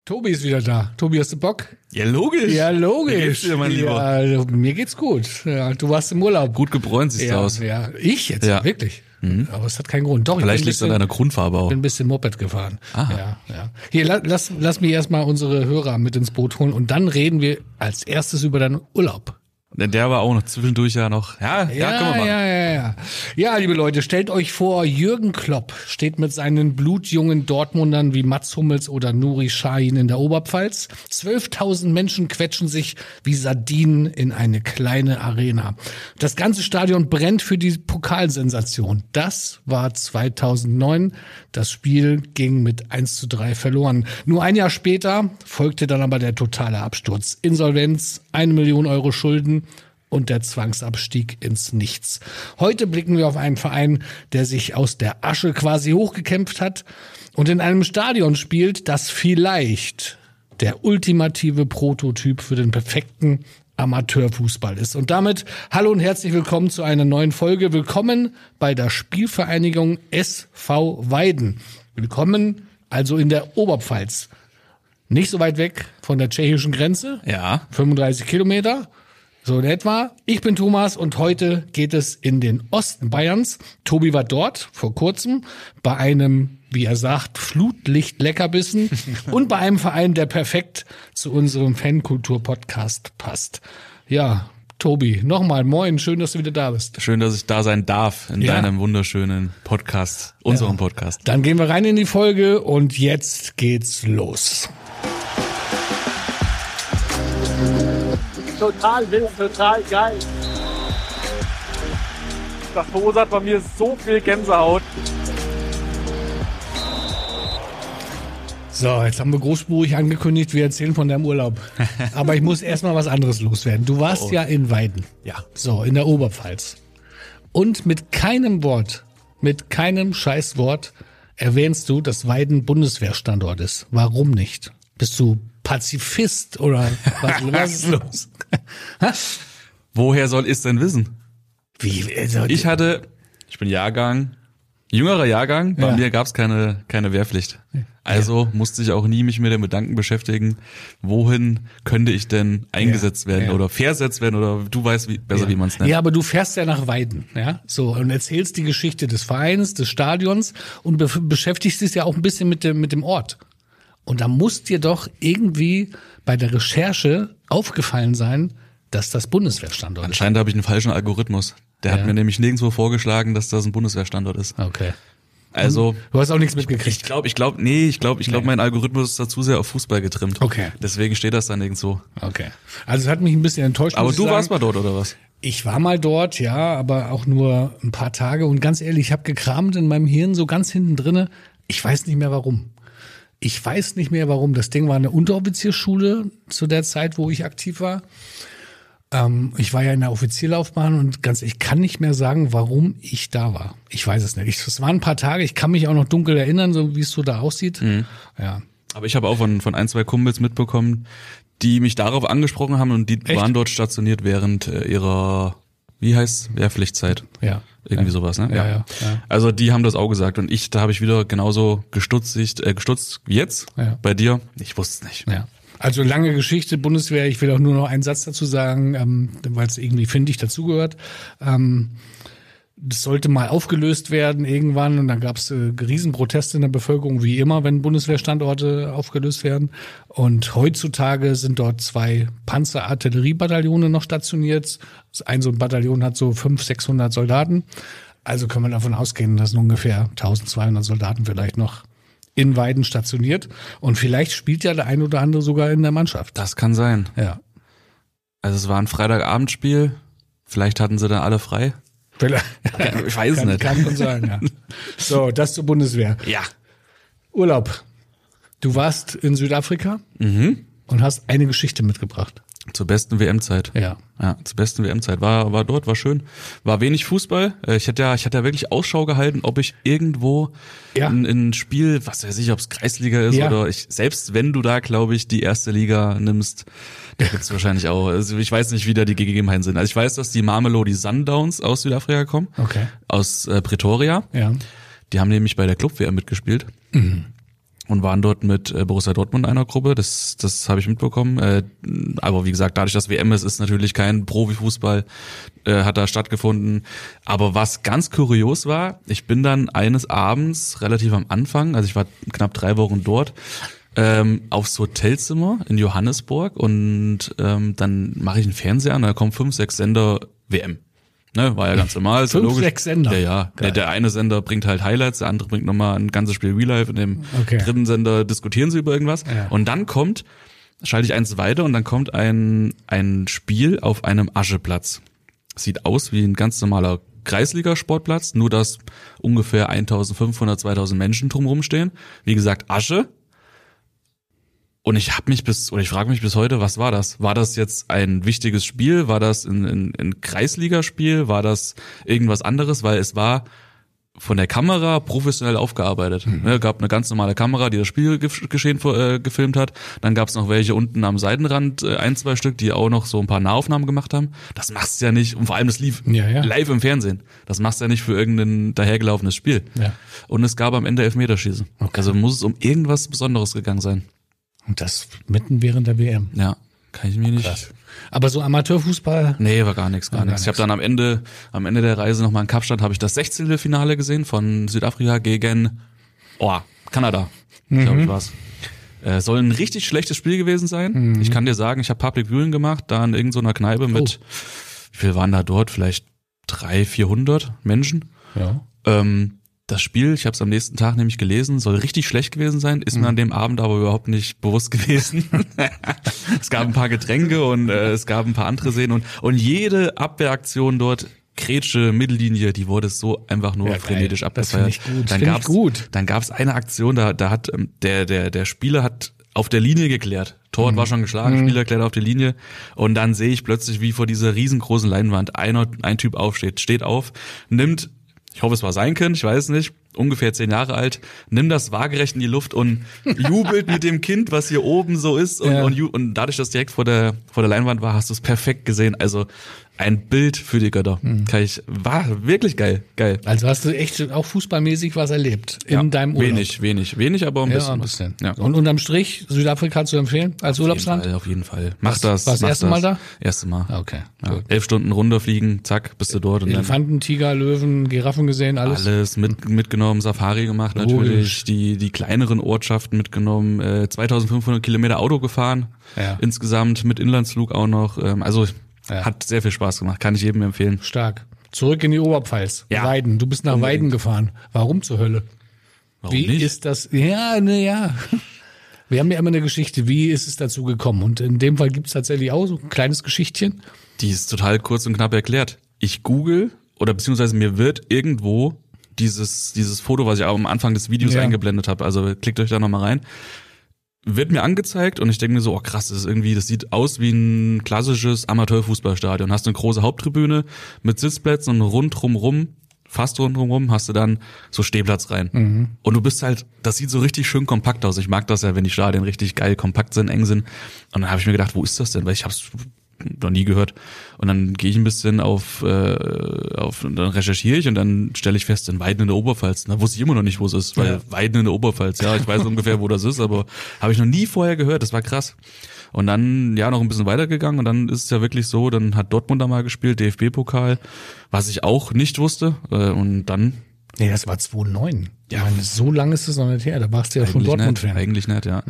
Tobi ist wieder da. Tobi, hast du Bock? Ja, logisch. Ja, logisch. Wie geht's dir, mein Lieber? Ja, mir geht's gut. Ja, du warst im Urlaub. Gut gebräunt siehst du aus. Ja, ich jetzt? Ja. Wirklich? Aber es hat keinen Grund. Doch, Vielleicht liegt es an deiner Grundfarbe auch. Ich bin ein bisschen Moped gefahren. Aha. Ja. Hier, lass mich erstmal unsere Hörer mit ins Boot holen und dann reden wir als erstes über deinen Urlaub. Der war auch noch zwischendurch ja noch. Ja, können wir machen. Ja. Ja, liebe Leute, stellt euch vor, Jürgen Klopp steht mit seinen blutjungen Dortmundern wie Mats Hummels oder Nuri Sahin in der Oberpfalz. 12.000 Menschen quetschen sich wie Sardinen in eine kleine Arena. Das ganze Stadion brennt für die Pokalsensation. Das war 2009. Das Spiel ging mit 1:3 verloren. Nur ein Jahr später folgte dann aber der totale Absturz. Insolvenz, 1 Million Euro Schulden und der Zwangsabstieg ins Nichts. Heute blicken wir auf einen Verein, der sich aus der Asche quasi hochgekämpft hat und in einem Stadion spielt, das vielleicht der ultimative Prototyp für den perfekten Amateurfußball ist. Und damit hallo und herzlich willkommen zu einer neuen Folge. Willkommen bei der Spielvereinigung SV Weiden. Willkommen also in der Oberpfalz. Nicht so weit weg von der tschechischen Grenze. Ja. 35 Kilometer. So in etwa. Ich bin Thomas und heute geht es in den Osten Bayerns. Tobi war dort vor kurzem bei einem, wie er sagt, Flutlicht-Leckerbissen und bei einem Verein, der perfekt zu unserem Fankultur-Podcast passt. Ja, Tobi, nochmal moin, schön, dass du wieder da bist. Schön, dass ich da sein darf in deinem wunderschönen Podcast, unserem Podcast. Dann gehen wir rein in die Folge und jetzt geht's los. Total wild, total geil. Das verursacht bei mir so viel Gänsehaut. So, jetzt haben wir großspurig angekündigt, wir erzählen von deinem Urlaub. Aber ich muss erstmal was anderes loswerden. Du warst ja in Weiden. Ja. So, in der Oberpfalz. Und mit keinem Wort, mit keinem Scheißwort erwähnst du, dass Weiden Bundeswehrstandort ist. Warum nicht? Bist du Pazifist oder was ist los? Woher soll ich denn wissen? Wie? Ich bin jüngerer Jahrgang, bei mir gab's keine Wehrpflicht. Also musste ich auch nie mich mit dem Gedanken beschäftigen, wohin könnte ich denn eingesetzt werden oder versetzt werden oder du weißt besser, wie man es nennt. Ja, aber du fährst ja nach Weiden, ja, so und erzählst die Geschichte des Vereins, des Stadions und beschäftigst dich ja auch ein bisschen mit dem Ort. Und da muss dir doch irgendwie bei der Recherche aufgefallen sein, dass das Bundeswehrstandort ist. Anscheinend habe ich einen falschen Algorithmus. Der hat mir nämlich nirgendwo vorgeschlagen, dass das ein Bundeswehrstandort ist. Okay. Also du hast auch nichts mitgekriegt. Ich glaube, mein Algorithmus ist da zu sehr auf Fußball getrimmt. Okay. Deswegen steht das dann nirgendwo. Okay. Also es hat mich ein bisschen enttäuscht. Aber du warst mal dort, oder was? Ich war mal dort, ja, aber auch nur ein paar Tage. Und ganz ehrlich, ich habe gekramt in meinem Hirn so ganz hinten drinne. Ich weiß nicht mehr warum. Das Ding war eine Unteroffiziersschule zu der Zeit, wo ich aktiv war. Ich war ja in der Offizierlaufbahn und ich kann nicht mehr sagen, warum ich da war. Ich weiß es nicht. Es waren ein paar Tage, ich kann mich auch noch dunkel erinnern, so wie es so da aussieht. Mhm. Ja. Aber ich habe auch von ein, zwei Kumpels mitbekommen, die mich darauf angesprochen haben und die waren dort stationiert während ihrer, Wehrpflichtzeit. Ja. Irgendwie sowas, ne? Ja. Also die haben das auch gesagt und da habe ich wieder genauso gestutzt wie jetzt bei dir. Ich wusste es nicht. Ja. Also lange Geschichte, Bundeswehr, ich will auch nur noch einen Satz dazu sagen, weil es irgendwie, finde ich, dazugehört. Das sollte mal aufgelöst werden irgendwann und dann gab es Riesenproteste in der Bevölkerung, wie immer, wenn Bundeswehrstandorte aufgelöst werden. Und heutzutage sind dort 2 Panzerartilleriebataillone noch stationiert. So ein Bataillon hat so 500-600 Soldaten. Also kann man davon ausgehen, dass ungefähr 1200 Soldaten vielleicht noch in Weiden stationiert. Und vielleicht spielt ja der ein oder andere sogar in der Mannschaft. Das kann sein. Ja. Also es war ein Freitagabendspiel. Vielleicht hatten sie da alle frei. Ich weiß es nicht. Kann schon sein, ja. So, das zur Bundeswehr. Ja. Urlaub. Du warst in Südafrika und hast eine Geschichte mitgebracht. Zur besten WM-Zeit. Ja, zur besten WM-Zeit. War dort, war schön. War wenig Fußball. Ich hatte ja wirklich Ausschau gehalten, ob ich irgendwo ein Spiel, was weiß ich, ob es Kreisliga ist oder selbst wenn du da, glaube ich, die erste Liga nimmst, da gibt's wahrscheinlich auch. Also ich weiß nicht, wie da die Gegebenheiten sind. Also ich weiß, dass die Mamelodi Sundowns aus Südafrika kommen. Okay. Aus Pretoria. Ja. Die haben nämlich bei der Club-WM mitgespielt. Mhm. und waren dort mit Borussia Dortmund in einer Gruppe. Das habe ich mitbekommen. Aber wie gesagt, dadurch, dass WM ist natürlich kein Profifußball, hat da stattgefunden. Aber was ganz kurios war, ich bin dann eines Abends relativ am Anfang, also ich war knapp 3 Wochen dort, aufs Hotelzimmer in Johannesburg und dann mache ich einen Fernseher an, da kommen 5, 6 Sender WM. Ne, war ja ganz normal. 5, 6 Sender? Ja. Der eine Sender bringt halt Highlights, der andere bringt nochmal ein ganzes Spiel Real Life, in dem dritten Sender diskutieren sie über irgendwas. Ja. Und dann schalte ich eins weiter und dann kommt ein Spiel auf einem Ascheplatz. Sieht aus wie ein ganz normaler Kreisliga-Sportplatz, nur dass ungefähr 1500, 2000 Menschen drumherum stehen. Wie gesagt, Asche. Und ich frage mich bis heute, was war das? War das jetzt ein wichtiges Spiel? War das ein Kreisligaspiel? War das irgendwas anderes? Weil es war von der Kamera professionell aufgearbeitet. Es gab eine ganz normale Kamera, die das Spielgeschehen gefilmt hat. Dann gab es noch welche unten am Seitenrand, 1, 2 Stück, die auch noch so ein paar Nahaufnahmen gemacht haben. Das machst du ja nicht, und vor allem das lief live im Fernsehen. Das machst du ja nicht für irgendein dahergelaufenes Spiel. Ja. Und es gab am Ende Elfmeterschießen. Okay. Also muss es um irgendwas Besonderes gegangen sein. Und das mitten während der WM. Ja, kann ich mir nicht. Krass. Aber so Amateurfußball? Nee, war gar nichts. Ich habe dann am Ende der Reise nochmal in Kapstadt, habe ich das 16. Finale gesehen von Südafrika gegen Kanada. Glaube ich war's. Soll ein richtig schlechtes Spiel gewesen sein. Ich kann dir sagen, ich habe Public Viewing gemacht, da in irgendeiner Kneipe mit, wie viel waren da dort? Vielleicht 300, 400 Menschen. Ja. Das Spiel, ich habe es am nächsten Tag nämlich gelesen, soll richtig schlecht gewesen sein, ist mir an dem Abend aber überhaupt nicht bewusst gewesen. Es gab ein paar Getränke und es gab ein paar andere Szenen und jede Abwehraktion dort, Grätsche, Mittellinie, die wurde so einfach nur frenetisch abgefeiert. Dann gab's eine Aktion, da hat der Spieler hat auf der Linie geklärt. Torwart war schon geschlagen, Spieler klärt auf die Linie und dann sehe ich plötzlich, wie vor dieser riesengroßen Leinwand ein Typ steht auf, nimmt, ich hoffe, es war sein Kind, ich weiß es nicht, ungefähr 10 Jahre alt, nimmt das waagerecht in die Luft und jubelt mit dem Kind, was hier oben so ist und dadurch, dass direkt vor der Leinwand war, hast du es perfekt gesehen. Also ein Bild für die Götter. War wirklich geil. Also hast du echt auch fußballmäßig was erlebt in deinem Urlaub? Wenig, aber ein bisschen. Ja. Und unterm Strich, Südafrika zu empfehlen als Urlaubsland? Auf jeden Fall. Mach das. War das erste Mal da? Erste Mal. Okay. Ja. 11 Stunden runterfliegen, zack, bist du dort. Und Elefanten, Tiger, Löwen, Giraffen gesehen, alles? Alles mitgenommen, Safari gemacht natürlich, die kleineren Ortschaften mitgenommen, 2500 Kilometer Auto gefahren, insgesamt mit Inlandsflug auch noch, hat sehr viel Spaß gemacht, kann ich jedem empfehlen. Stark. Zurück in die Oberpfalz. Ja. Weiden. Du bist nach Weiden gefahren. Warum zur Hölle? Warum nicht? Ist das? Ja. Wir haben ja immer eine Geschichte. Wie ist es dazu gekommen? Und in dem Fall gibt's tatsächlich auch so ein kleines Geschichtchen. Die ist total kurz und knapp erklärt. Ich google oder beziehungsweise mir wird irgendwo dieses Foto, was ich auch am Anfang des Videos eingeblendet habe, also klickt euch da nochmal rein, wird mir angezeigt und ich denke mir so, oh krass, das sieht aus wie ein klassisches Amateurfußballstadion. Hast eine große Haupttribüne mit Sitzplätzen und fast rundherum hast du dann so Stehplatz rein. Und du bist halt, das sieht so richtig schön kompakt aus. Ich mag das ja, wenn die Stadien richtig geil kompakt sind, eng sind. Und dann habe ich mir gedacht, wo ist das denn? Weil ich hab's noch nie gehört. Und dann gehe ich ein bisschen dann recherchiere ich und dann stelle ich fest, in Weiden in der Oberpfalz. Da wusste ich immer noch nicht, wo es ist, weil Weiden in der Oberpfalz, ich weiß ungefähr, wo das ist, aber habe ich noch nie vorher gehört, das war krass. Und dann, noch ein bisschen weitergegangen und dann ist es ja wirklich so, dann hat Dortmund da mal gespielt, DFB-Pokal, was ich auch nicht wusste und dann... Nee, das war 2009. Ja, ich meine, so lange ist es noch nicht her, da warst du ja schon Dortmund-Fan. Eigentlich nicht, ja.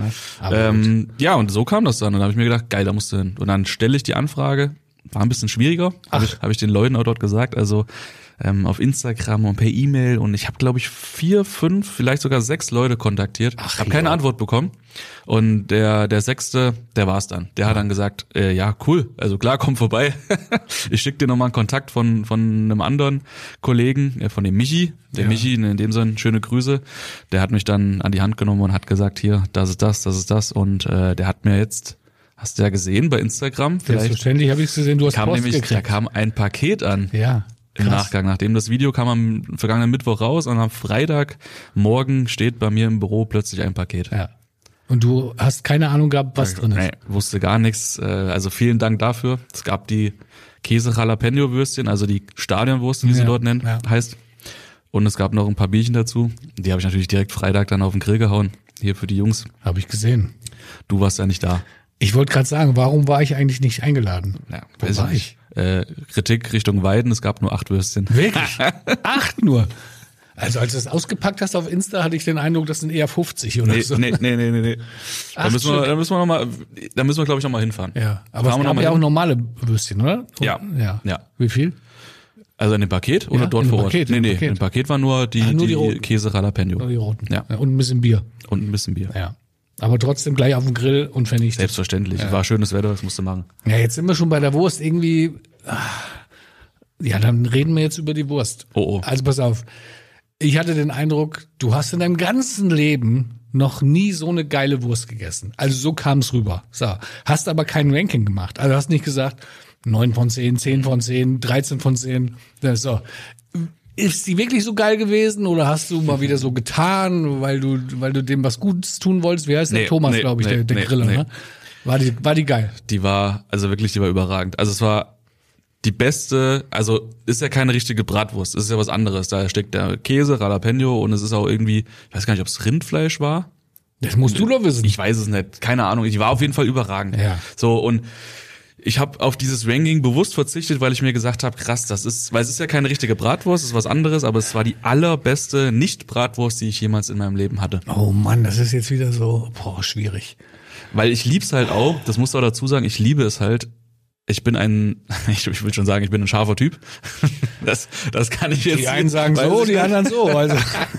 Und so kam das dann und da habe ich mir gedacht, geil, da musst du hin. Und dann stelle ich die Anfrage, war ein bisschen schwieriger, habe ich den Leuten auch dort gesagt, also auf Instagram und per E-Mail und ich habe, glaube ich, 4, 5, vielleicht sogar 6 Leute kontaktiert. Habe keine Antwort bekommen und der 6., der war's dann. Der hat dann gesagt, cool, also klar, komm vorbei. Ich schicke dir nochmal einen Kontakt von einem anderen Kollegen, von dem Michi. Der Michi, in dem Sinne, schöne Grüße. Der hat mich dann an die Hand genommen und hat gesagt, hier, das ist das und der hat mir jetzt, hast du ja gesehen bei Instagram? Selbstverständlich habe ich es gesehen, du hast Post gekriegt. Da kam ein Paket an. Ja. Im Nachgang, nachdem das Video kam am vergangenen Mittwoch raus und am Freitagmorgen steht bei mir im Büro plötzlich ein Paket. Ja. Und du hast keine Ahnung gehabt, was drin ist? Nee, wusste gar nichts. Also vielen Dank dafür. Es gab die Käse-Jalapeno-Würstchen, also die Stadionwurst, wie sie dort heißt. Und es gab noch ein paar Bierchen dazu. Die habe ich natürlich direkt Freitag dann auf den Grill gehauen. hier für die Jungs. Habe ich gesehen. Du warst ja nicht da. Ich wollte gerade sagen, warum war ich eigentlich nicht eingeladen? Ja, weiß ich nicht. Kritik Richtung Weiden, es gab nur 8 Würstchen. Wirklich? 8 nur? Also als du das ausgepackt hast auf Insta, hatte ich den Eindruck, das sind eher 50 oder so. Nee. Da müssen wir, glaube ich, noch mal hinfahren. Ja, aber es gab ja auch normale Würstchen, oder? Ja. Wie viel? Also in dem Paket oder dort vor Ort? Nee, in dem Paket war nur die Käse Jalapeno. Nur die roten. Ja. Und ein bisschen Bier. Und ein bisschen Bier. Ja. Aber trotzdem gleich auf dem Grill und vernichtet. Selbstverständlich. War schönes Wetter, das musst du machen. Ja, jetzt sind wir schon bei der Wurst irgendwie. Ja, dann reden wir jetzt über die Wurst. Oh. Also pass auf. Ich hatte den Eindruck, du hast in deinem ganzen Leben noch nie so eine geile Wurst gegessen. Also so kam es rüber. So. Hast aber kein Ranking gemacht. Also hast nicht gesagt 9 von 10, 10 von 10, 13 von 10. So. Ist die wirklich so geil gewesen oder hast du mal wieder so getan, weil du dem was Gutes tun wolltest? Wie heißt der? Thomas, glaube ich, der Griller, ne? War die geil? Die war überragend. Also es war die beste, also ist ja keine richtige Bratwurst, ist ja was anderes. Da steckt der Käse, Jalapeno und es ist auch irgendwie, ich weiß gar nicht, ob es Rindfleisch war. Das musst du doch wissen. Ich weiß es nicht, keine Ahnung. Die war auf jeden Fall überragend. Ja. So, und ich habe auf dieses Ranking bewusst verzichtet, weil ich mir gesagt habe, krass, weil es ist ja keine richtige Bratwurst, es ist was anderes, aber es war die allerbeste Nicht-Bratwurst, die ich jemals in meinem Leben hatte. Oh Mann, das ist jetzt wieder so, schwierig. Weil ich lieb's halt auch, das musst du auch dazu sagen, ich liebe es halt. Ich bin ich will schon sagen, ich bin ein scharfer Typ. Das kann ich jetzt. Die einen sagen so, die anderen so. Also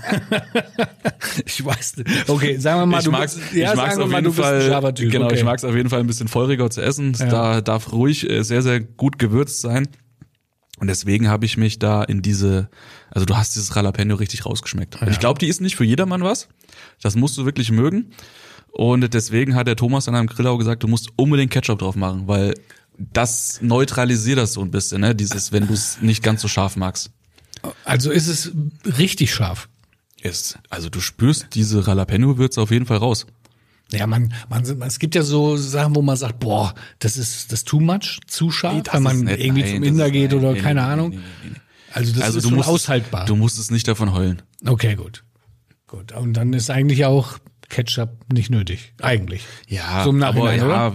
ich weiß nicht. Okay, sagen wir mal, du bist ein scharfer Typ. Genau, okay. Ich mag es auf jeden Fall ein bisschen feuriger zu essen. Ja. Da darf ruhig sehr, sehr gut gewürzt sein. Und deswegen habe ich mich da also du hast dieses Jalapeno richtig rausgeschmeckt. Ja. Und ich glaube, die ist nicht für jedermann was. Das musst du wirklich mögen. Und deswegen hat der Thomas an einem Grill auch gesagt, du musst unbedingt Ketchup drauf machen, weil das neutralisiert das so ein bisschen, ne? Wenn du es nicht ganz so scharf magst. Also ist es richtig scharf? Also du spürst diese Jalapeno-Würze auf jeden Fall raus. Ja, es gibt ja so Sachen, wo man sagt, boah, das ist too much, zu scharf, wenn man irgendwie zum Inder geht oder keine Ahnung. Also das ist schon aushaltbar. Du musst es nicht davon heulen. Okay, gut. Und dann ist eigentlich auch Ketchup nicht nötig. Eigentlich. Ja, so im Nachhinein, aber oder?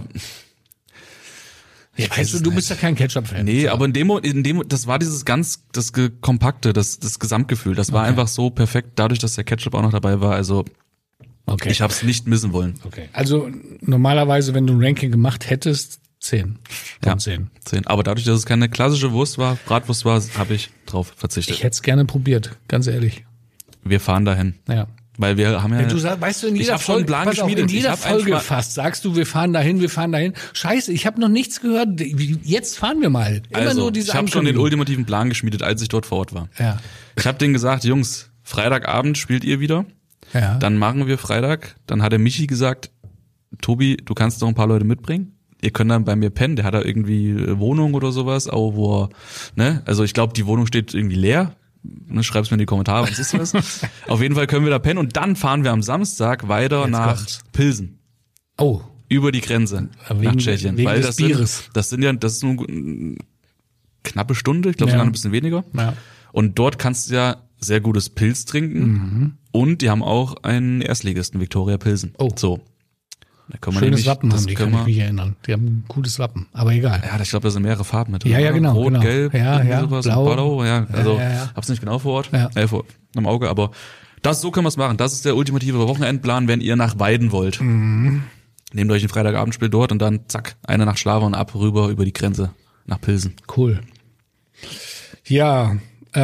Ja, du bist ja kein Ketchup-Fan. Nee, aber in dem, das war das Kompakte, das Gesamtgefühl. Das war einfach so perfekt, dadurch, dass der Ketchup auch noch dabei war. Also, ich hab's nicht missen wollen. Okay. Also, normalerweise, wenn du ein Ranking gemacht hättest, 10 von 10. 10. Aber dadurch, dass es keine klassische Bratwurst war, habe ich drauf verzichtet. Ich hätte es gerne probiert, ganz ehrlich. Wir fahren dahin. Ja. Weil wir haben ja. Du sagst, weißt du, in jeder Folge, Plan geschmiedet. In jeder Folge fast sagst du, wir fahren dahin. Scheiße, ich habe noch nichts gehört. Jetzt fahren wir mal. Immer nur diese. Ich habe schon den ultimativen Plan geschmiedet, als ich dort vor Ort war. Ja. Ich habe denen gesagt, Jungs, Freitagabend spielt ihr wieder. Ja. Dann machen wir Freitag. Dann hat der Michi gesagt, Tobi, du kannst doch ein paar Leute mitbringen. Ihr könnt dann bei mir pennen. Der hat da irgendwie Wohnung oder sowas, auch wo er, ne? Also ich glaube, die Wohnung steht irgendwie leer. Schreib's mir in die Kommentare, was ist das? Auf jeden Fall können wir da pennen und dann fahren wir am Samstag weiter nach Pilsen. Oh. Über die Grenze nach Tschechien. Wegen weil des Bieres. Das ist nur eine knappe Stunde, ich glaube sogar ein bisschen weniger. Ja. Und dort kannst du ja sehr gutes Pilz trinken und die haben auch einen Erstligisten, Viktoria Pilsen. Oh. So. Schönes Wappen haben die, kann ich mich erinnern. Die haben ein cooles Wappen, aber egal. Ja, ich glaube, da sind mehrere Farben mit. Ja, genau. Rot, genau. Gelb, sowas, blau. Also, hab's nicht genau vor Ort, im Auge, aber so können wir es machen. Das ist der ultimative Wochenendplan, wenn ihr nach Weiden wollt. Mhm. Nehmt euch ein Freitagabendspiel dort und dann zack, eine nach Schlava und ab rüber über die Grenze nach Pilsen. Cool. Ja,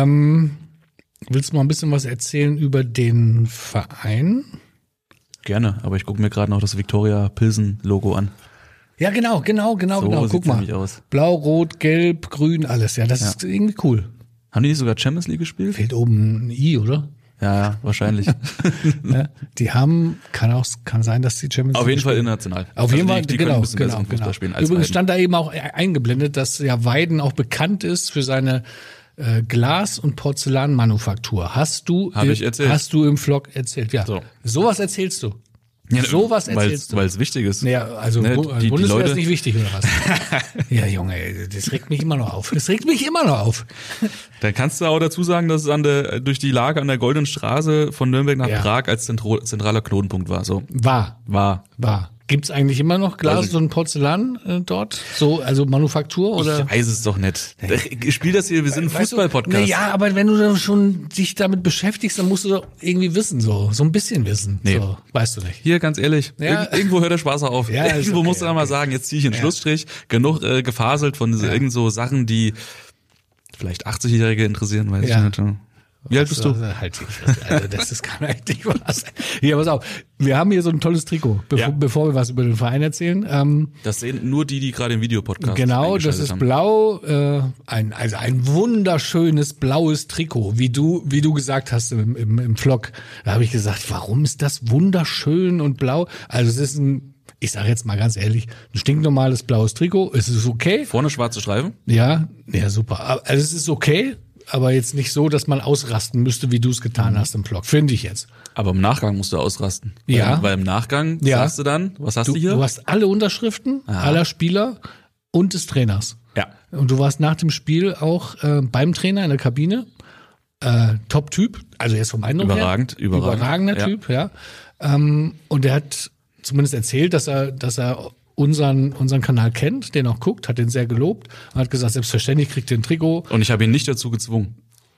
willst du mal ein bisschen was erzählen über den Verein? Gerne, aber ich gucke mir gerade noch das Viktoria Pilsen Logo an. Ja, genau. Guck mal. Aus. Blau, Rot, Gelb, Grün, alles. Ja, das ist irgendwie cool. Haben die nicht sogar Champions League gespielt? Fehlt oben ein I, oder? Ja, wahrscheinlich. Ja, die haben, kann sein, dass die Champions League auf jeden Fall international. Auf jeden Fall, die können ein bisschen besseren Fußball spielen als Übrigens Weiden. stand da eben auch eingeblendet, dass ja Weiden auch bekannt ist für seine Glas- und Porzellanmanufaktur. Hast du im Vlog erzählt? Ja. Sowas erzählst du? Sowas erzählst du. Weil es wichtig ist. Ja, also ne, Bundeswehr ist nicht wichtig, oder was? Ja, Junge, das regt mich immer noch auf. Dann kannst du auch dazu sagen, dass es durch die Lage an der Goldenen Straße von Nürnberg nach Prag als zentraler Knotenpunkt war. So. War. Gibt's eigentlich immer noch Glas und Porzellan dort? So, also Manufaktur oder? Ich weiß es doch nicht. Ich spiel das hier, wir sind ein Fußball-Podcast. Ja, aber wenn du dann schon dich damit beschäftigst, dann musst du doch irgendwie wissen, so ein bisschen wissen. Nee. So, weißt du nicht. Hier, ganz ehrlich, irgendwo hört der Spaß auf. Ja, irgendwo musst du dann mal sagen, jetzt ziehe ich einen Schlussstrich. Genug gefaselt von irgend so Sachen, die vielleicht 80-Jährige interessieren, weiß ich nicht. Wie alt bist du? Also das kann eigentlich nicht wahr sein. Hier, pass auf. Wir haben hier so ein tolles Trikot, bevor wir was über den Verein erzählen. Das sehen nur die gerade im Videopodcast. Genau, das ist blau, ein wunderschönes blaues Trikot, wie du gesagt hast im Vlog. Da habe ich gesagt, warum ist das wunderschön und blau? Also es ist ich sage jetzt mal ganz ehrlich, ein stinknormales blaues Trikot. Es ist okay. Vorne schwarze Streifen? Ja, super. Also es ist okay. Aber jetzt nicht so, dass man ausrasten müsste, wie du es getan hast im Vlog, finde ich jetzt. Aber im Nachgang musst du ausrasten. Weil im Nachgang sagst du dann, was hast du hier? Du hast alle Unterschriften aller Spieler und des Trainers. Ja. Und du warst nach dem Spiel auch beim Trainer in der Kabine. Top-Typ, also jetzt vom Eindruck her. Überragender Typ, ja. Und er hat zumindest erzählt, dass er unseren Kanal kennt, den auch guckt, hat den sehr gelobt und hat gesagt, selbstverständlich kriegt ihr ein Trikot. Und ich habe ihn nicht dazu gezwungen.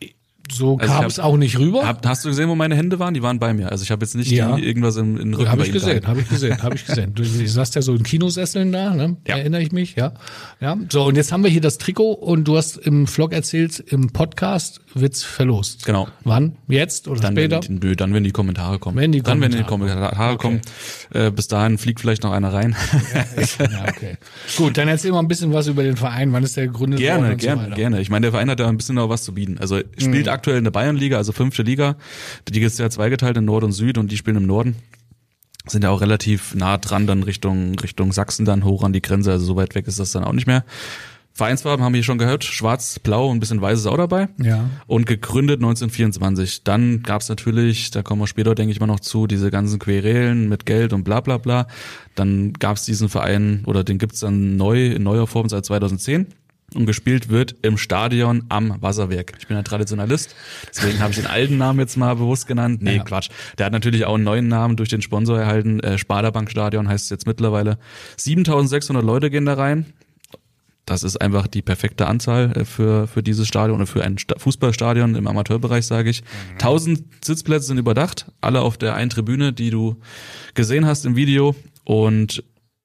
So kam es auch nicht rüber. Hast du gesehen, wo meine Hände waren? Die waren bei mir. Also ich habe jetzt nicht irgendwas in den Rücken. Habe ich gesehen. Du saßt ja so in Kinosesseln da, ne? Ja. Erinnere ich mich, ja. So, und jetzt haben wir hier das Trikot und du hast im Vlog erzählt, im Podcast wird's verlost. Genau. Wann? Jetzt oder später? Dann, wenn die Kommentare kommen. Wenn die Kommentare kommen. Bis dahin fliegt vielleicht noch einer rein. Okay. Gut, dann erzähl mal ein bisschen was über den Verein. Wann ist der gegründet worden? Gerne. Ich meine, der Verein hat da ein bisschen noch was zu bieten. Also spielt aktuell in der Bayernliga, also 5. Liga. Die ist ja zweigeteilt in Nord und Süd und die spielen im Norden. Sind ja auch relativ nah dran, dann Richtung Sachsen dann hoch an die Grenze, also so weit weg ist das dann auch nicht mehr. Vereinsfarben haben wir hier schon gehört, schwarz, blau und ein bisschen weiß ist auch dabei. Ja. Und gegründet 1924. Dann gab's natürlich, da kommen wir später, denke ich mal noch zu, diese ganzen Querelen mit Geld und bla bla bla. Dann gab's diesen Verein, oder den gibt's dann in neuer Form seit 2010. Und gespielt wird im Stadion am Wasserwerk. Ich bin ein Traditionalist, deswegen habe ich den alten Namen jetzt mal bewusst genannt. Nee, Quatsch. Der hat natürlich auch einen neuen Namen durch den Sponsor erhalten. Sparda-Bank-Stadion heißt es jetzt mittlerweile. 7.600 Leute gehen da rein. Das ist einfach die perfekte Anzahl für dieses Stadion oder für ein Fußballstadion im Amateurbereich, sage ich. 1.000 Sitzplätze sind überdacht, alle auf der einen Tribüne, die du gesehen hast im Video. Und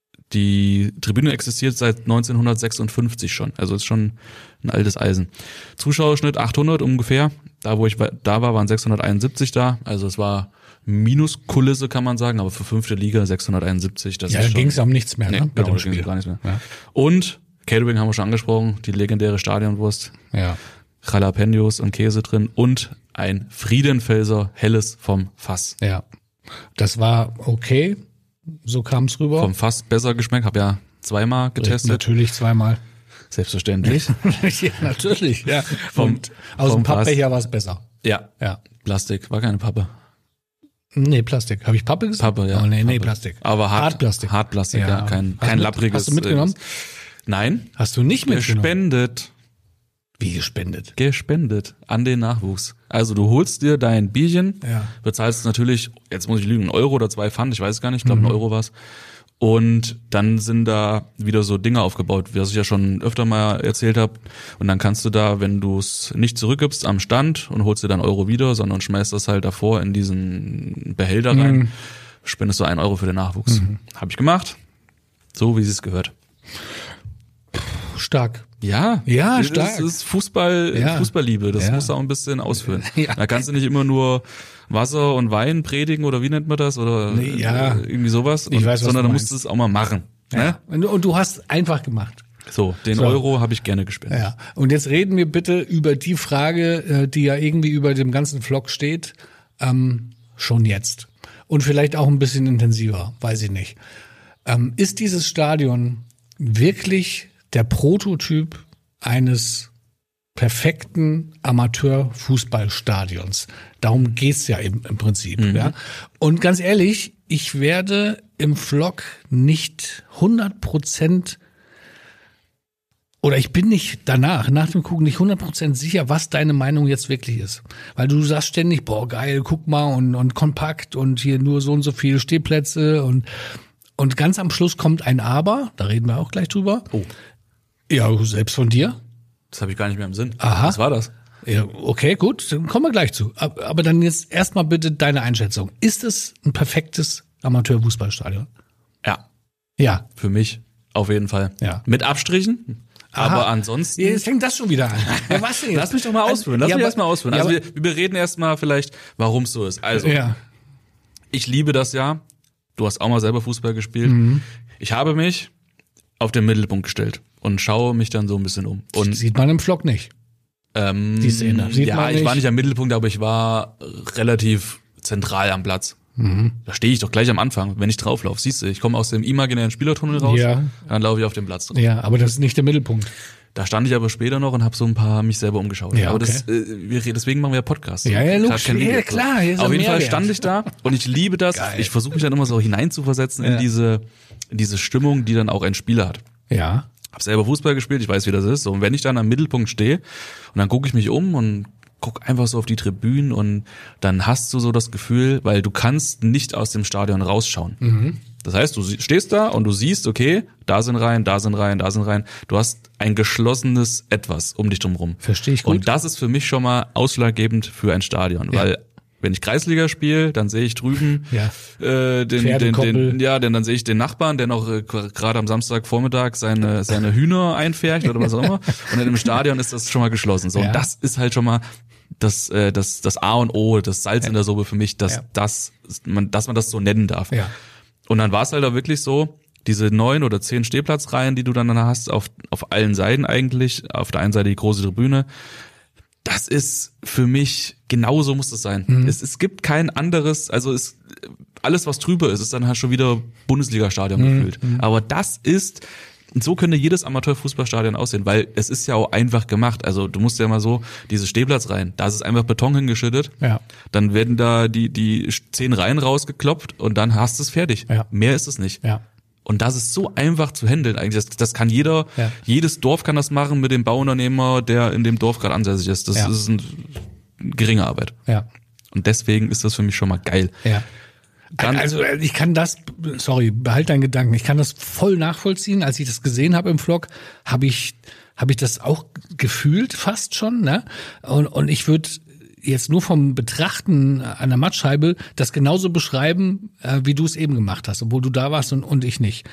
die Tribüne existiert seit 1956 schon, also ist schon ein altes Eisen. Zuschauerschnitt 800 ungefähr, da wo ich da war, waren 671 da, also es war Minuskulisse, kann man sagen, aber für 5. Liga 671, das ist schon... Ja, da ging es um nichts mehr, ne? Genau, da ging es gar nichts mehr. Ja. Und Catering haben wir schon angesprochen, die legendäre Stadionwurst, Jalapenos und Käse drin und ein Friedenfelser Helles vom Fass. Ja, das war okay. So kam es rüber. Vom Fass besser geschmeckt, habe ja zweimal getestet. Natürlich zweimal. Selbstverständlich. Ja, natürlich. Ja. Und aus dem Pappbecher war es besser. Ja. Plastik, war keine Pappe. Nee, Plastik. Habe ich Pappe gesagt? Pappe, ja. Oh, nee, Pappe. Plastik. Aber Hartplastik. Hartplastik, ja. Kein lappriges. Hast du mitgenommen? Nein. Hast du nicht mitgenommen? Gespendet. Wie gespendet? Gespendet an den Nachwuchs. Also du holst dir dein Bierchen, bezahlst natürlich, jetzt muss ich lügen, 1 Euro oder 2 Pfand, ich weiß es gar nicht, ich glaube 1 Euro war's. Und dann sind da wieder so Dinge aufgebaut, wie ich ja schon öfter mal erzählt habe. Und dann kannst du da, wenn du es nicht zurückgibst, am Stand und holst dir dann Euro wieder, sondern schmeißt das halt davor in diesen Behälter rein, spendest du 1 Euro für den Nachwuchs. Habe ich gemacht, so wie es gehört. Stark. Ja, stark. Das ist Fußballliebe, das musst du auch ein bisschen ausführen. Da kannst du nicht immer nur Wasser und Wein predigen oder wie nennt man das oder irgendwie sowas, sondern da musst du es auch mal machen. Ja. Ne? Und du hast einfach gemacht. So, den Euro habe ich gerne gespendet. Ja. Und jetzt reden wir bitte über die Frage, die ja irgendwie über dem ganzen Vlog steht, schon jetzt. Und vielleicht auch ein bisschen intensiver, weiß ich nicht. Ist dieses Stadion wirklich der Prototyp eines perfekten Amateurfußballstadions. Darum geht's ja im Prinzip. Ja. Und ganz ehrlich, ich werde im Vlog nicht 100% oder ich bin nicht nach dem Gucken nicht 100% sicher, was deine Meinung jetzt wirklich ist. Weil du sagst ständig, boah, geil, guck mal und kompakt und hier nur so und so viele Stehplätze und ganz am Schluss kommt ein Aber, da reden wir auch gleich drüber. Oh. Ja, selbst von dir. Das habe ich gar nicht mehr im Sinn. Aha. Was war das? Ja, okay, gut, dann kommen wir gleich zu. Aber dann jetzt erstmal bitte deine Einschätzung. Ist es ein perfektes Amateurfußballstadion? Ja. Ja. Für mich auf jeden Fall. Ja. Mit Abstrichen. Aha. Aber ansonsten. Jetzt fängt das schon wieder an. Ja, was denn jetzt? Lass mich doch mal ausführen. Lass mich erst mal ausführen. Ja, also wir reden erstmal vielleicht, warum es so ist. Also, ich liebe das ja. Du hast auch mal selber Fußball gespielt. Ich habe mich auf den Mittelpunkt gestellt und schaue mich dann so ein bisschen um. Und sieht man im Vlog nicht. Die Szene. Sieht man nicht. Ich war nicht am Mittelpunkt, aber ich war relativ zentral am Platz. Da stehe ich doch gleich am Anfang, wenn ich drauflaufe. Siehst du, ich komme aus dem imaginären Spielertunnel raus, dann laufe ich auf den Platz drauf. Ja, aber das ist nicht der Mittelpunkt. Da stand ich aber später noch und habe so ein paar mich selber umgeschaut. Ja, aber okay. deswegen machen wir Podcasts. Ja, logisch. Ja, klar. Auf jeden Fall stand ich da und ich liebe das. Geil. Ich versuche mich dann immer so hineinzuversetzen in diese Stimmung, die dann auch ein Spieler hat. Ja. Hab selber Fußball gespielt, ich weiß, wie das ist. So, und wenn ich dann am Mittelpunkt stehe und dann gucke ich mich um und guck einfach so auf die Tribünen und dann hast du so das Gefühl, weil du kannst nicht aus dem Stadion rausschauen. Das heißt, du stehst da und du siehst, okay, da sind Reihen, da sind Reihen, da sind Reihen. Du hast ein geschlossenes Etwas um dich drumherum. Verstehe ich gut. Und das ist für mich schon mal ausschlaggebend für ein Stadion, weil wenn ich Kreisliga spiele, dann sehe ich drüben dann sehe ich den Nachbarn, der noch gerade am Samstagvormittag seine Hühner einfärcht oder was auch immer. Und dann im Stadion ist das schon mal geschlossen. So, und das ist halt schon mal das A und O, das Salz in der Suppe für mich, dass man das so nennen darf. Ja. Und dann war es halt auch wirklich so, diese 9 oder 10 Stehplatzreihen, die du dann hast, auf allen Seiten eigentlich, auf der einen Seite die große Tribüne, das ist für mich, genauso muss es sein. Es gibt kein anderes, also alles was drüber ist dann halt schon wieder Bundesliga-Stadion gefühlt. Aber das ist, so könnte jedes Amateurfußballstadion aussehen, weil es ist ja auch einfach gemacht. Also du musst ja mal so, diese Stehplatzreihen, da ist einfach Beton hingeschüttet, dann werden da die 10 Reihen rausgeklopft und dann hast du es fertig. Ja. Mehr ist es nicht. Ja. Und das ist so einfach zu handeln eigentlich. Das kann jedes Dorf kann das machen mit dem Bauunternehmer, der in dem Dorf gerade ansässig ist. Das ist eine geringe Arbeit. Ja. Und deswegen ist das für mich schon mal geil. Ja. Also ich kann das, behalt deinen Gedanken, ich kann das voll nachvollziehen. Als ich das gesehen habe im Vlog, habe ich das auch gefühlt fast schon. Ne? Und ich würde jetzt nur vom Betrachten an der Mattscheibe das genauso beschreiben, wie du es eben gemacht hast, obwohl du da warst und ich nicht.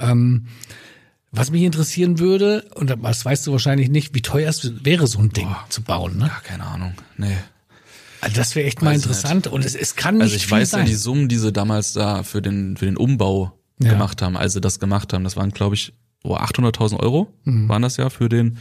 Was mich interessieren würde, und das weißt du wahrscheinlich nicht, wie teuer es wäre, so ein Ding zu bauen. Ne? Ja, keine Ahnung. Nee. Also das wäre echt mal interessant und es kann nicht viel sein. Also ich weiß ja die Summen, die sie damals da für den Umbau gemacht haben, als sie das gemacht haben, das waren glaube ich 800.000 Euro waren das ja für den,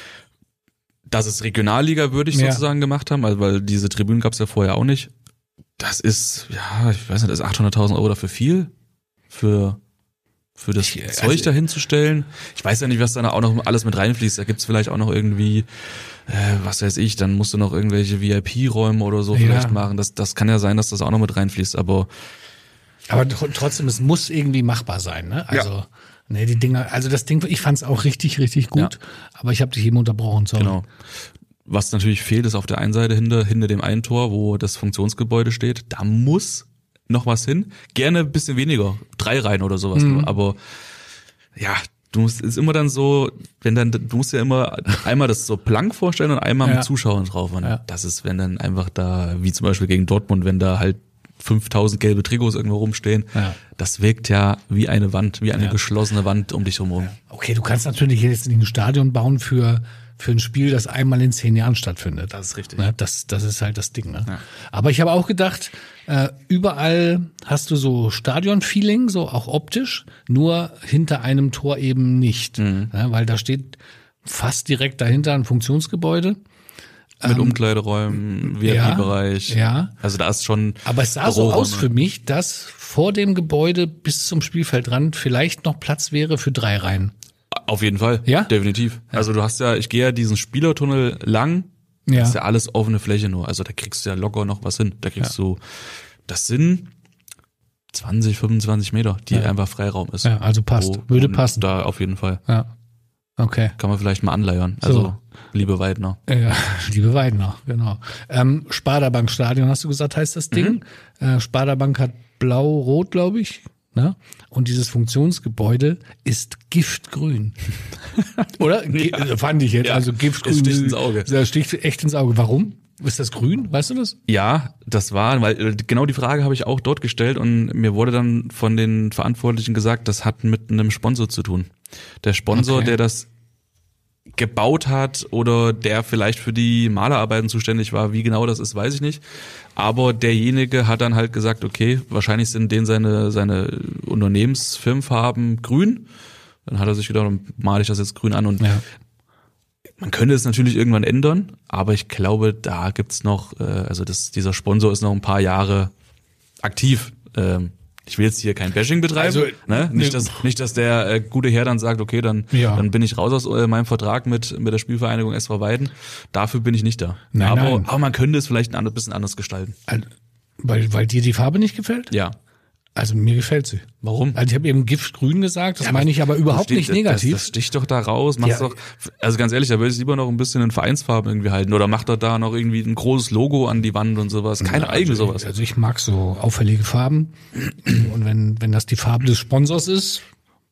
dass es Regionalliga würdig sozusagen gemacht haben, also weil diese Tribünen gab es ja vorher auch nicht. Das ist, ich weiß nicht, ist 800.000 Euro dafür viel? Für das Zeug dahin zu stellen. Ich weiß ja nicht, was da auch noch alles mit reinfließt. Da gibt's vielleicht auch noch irgendwie, was weiß ich, dann musst du noch irgendwelche VIP-Räume oder so vielleicht machen. Das kann ja sein, dass das auch noch mit reinfließt, aber trotzdem, es muss irgendwie machbar sein, ne? Also, die Dinger, also das Ding, ich fand's auch richtig, richtig gut, aber ich habe dich eben unterbrochen, sorry. Genau. Was natürlich fehlt, ist auf der einen Seite hinter dem einen Tor, wo das Funktionsgebäude steht, da muss noch was hin. Gerne ein bisschen weniger, 3 Reihen oder sowas. Aber ist immer dann so, du musst ja immer einmal das so blank vorstellen und einmal mit Zuschauern drauf. Und das ist, wenn dann einfach da, wie zum Beispiel gegen Dortmund, wenn da halt 5000 gelbe Trikots irgendwo rumstehen, das wirkt ja wie eine Wand, wie eine geschlossene Wand um dich herum. Okay, du kannst natürlich jetzt nicht ein Stadion bauen für ein Spiel, das einmal in 10 Jahren stattfindet. Das ist richtig. Ne? Das ist halt das Ding. Ne? Ja. Aber ich habe auch gedacht, überall hast du so Stadion-Feeling, so auch optisch, nur hinter einem Tor eben nicht. Ne? Weil da steht fast direkt dahinter ein Funktionsgebäude. Mit Umkleideräumen, VIP-Bereich. Ja. Also da ist schon. Aber es sah so aus für mich, dass vor dem Gebäude bis zum Spielfeldrand vielleicht noch Platz wäre für 3 Reihen. Auf jeden Fall, ja, definitiv. Ja. Also du hast ja, ich gehe ja diesen Spielertunnel lang, das ist ja alles offene Fläche nur. Also da kriegst du ja locker noch was hin. Da kriegst du, das sind 20, 25 Meter, die einfach Freiraum ist. Ja, also passt, würde passen. Da auf jeden Fall. Ja, okay. Kann man vielleicht mal anleiern. Also, liebe Weidner. Ja, liebe Weidner, genau. Sparda-Bank-Stadion, hast du gesagt, heißt das Ding. Sparda-Bank hat blau-rot, glaube ich. Ne? Und dieses Funktionsgebäude ist giftgrün. Oder? Ja. Fand ich jetzt. Ja. Also giftgrün. Das sticht ins Auge. Das sticht echt ins Auge. Warum? Ist das grün? Weißt du das? Ja, das war, weil genau die Frage habe ich auch dort gestellt und mir wurde dann von den Verantwortlichen gesagt, das hat mit einem Sponsor zu tun. Der Sponsor, der das gebaut hat oder der vielleicht für die Malerarbeiten zuständig war, wie genau das ist, weiß ich nicht. Aber derjenige hat dann halt gesagt, okay, wahrscheinlich sind denen seine Unternehmensfirmenfarben grün. Dann hat er sich gedacht, dann male ich das jetzt grün an und man könnte es natürlich irgendwann ändern, aber ich glaube, da gibt's noch, dieser Sponsor ist noch ein paar Jahre aktiv. Ich will jetzt hier kein Bashing betreiben, also, ne? Nicht, dass der gute Herr dann sagt, okay, dann bin ich raus aus meinem Vertrag mit der Spielvereinigung SV Weiden. Dafür bin ich nicht da. Nein. Aber man könnte es vielleicht ein bisschen anders gestalten. Also, weil dir die Farbe nicht gefällt? Ja. Also mir gefällt sie. Warum? Also ich habe eben giftgrün gesagt, das meine ich aber überhaupt nicht negativ. Das sticht doch da raus. Also ganz ehrlich, da würde ich lieber noch ein bisschen in Vereinsfarben irgendwie halten. Oder macht er da noch irgendwie ein großes Logo an die Wand und sowas. Keine eigene sowas. Also ich mag so auffällige Farben. Und wenn das die Farbe des Sponsors ist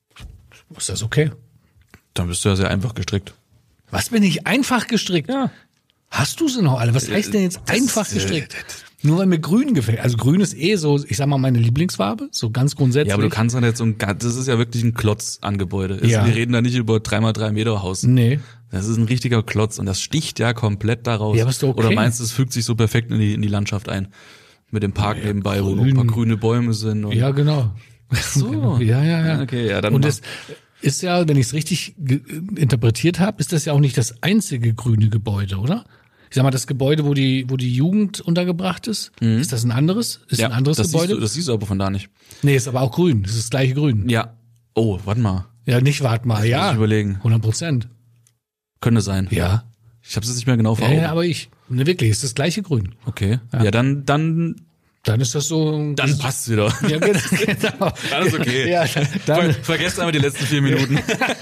das okay. Dann bist du ja sehr einfach gestrickt. Was bin ich einfach gestrickt? Ja. Hast du sie noch alle? Was heißt denn jetzt einfach gestrickt? Nur weil mir grün gefällt. Also grün ist so, ich sag mal, meine Lieblingsfarbe, so ganz grundsätzlich. Ja, aber du kannst dann jetzt das ist ja wirklich ein Klotz an Gebäude. Wir reden da nicht über 3x3 Meter Haus. Nee. Das ist ein richtiger Klotz und das sticht ja komplett daraus. Ja, aber ist doch okay. Oder meinst du, es fügt sich so perfekt in die Landschaft ein? Mit dem Park nebenbei, wo noch ein paar grüne Bäume sind. Und ja, genau. So. Genau. Ja. Okay, ja, dann und das ist ja, wenn ich es richtig interpretiert habe, ist das ja auch nicht das einzige grüne Gebäude, oder? Ich sag mal, das Gebäude, wo die Jugend untergebracht ist, ist das ein anderes? Ist ein anderes Gebäude? Das siehst du aber von da nicht. Nee, ist aber auch grün. Das ist das gleiche Grün. Ja. Oh, warte mal. Ja, nicht warte mal, ja. Muss ich überlegen. 100%. Könnte sein. Ja. Ich habe es nicht mehr genau vor Augen. Ja, aber ne, wirklich, ist das gleiche Grün. Okay. Ja, dann ist das so. Dann passt's wieder. Ja, genau. Dann ist okay. Ja, dann vergesst einmal die letzten 4 Minuten.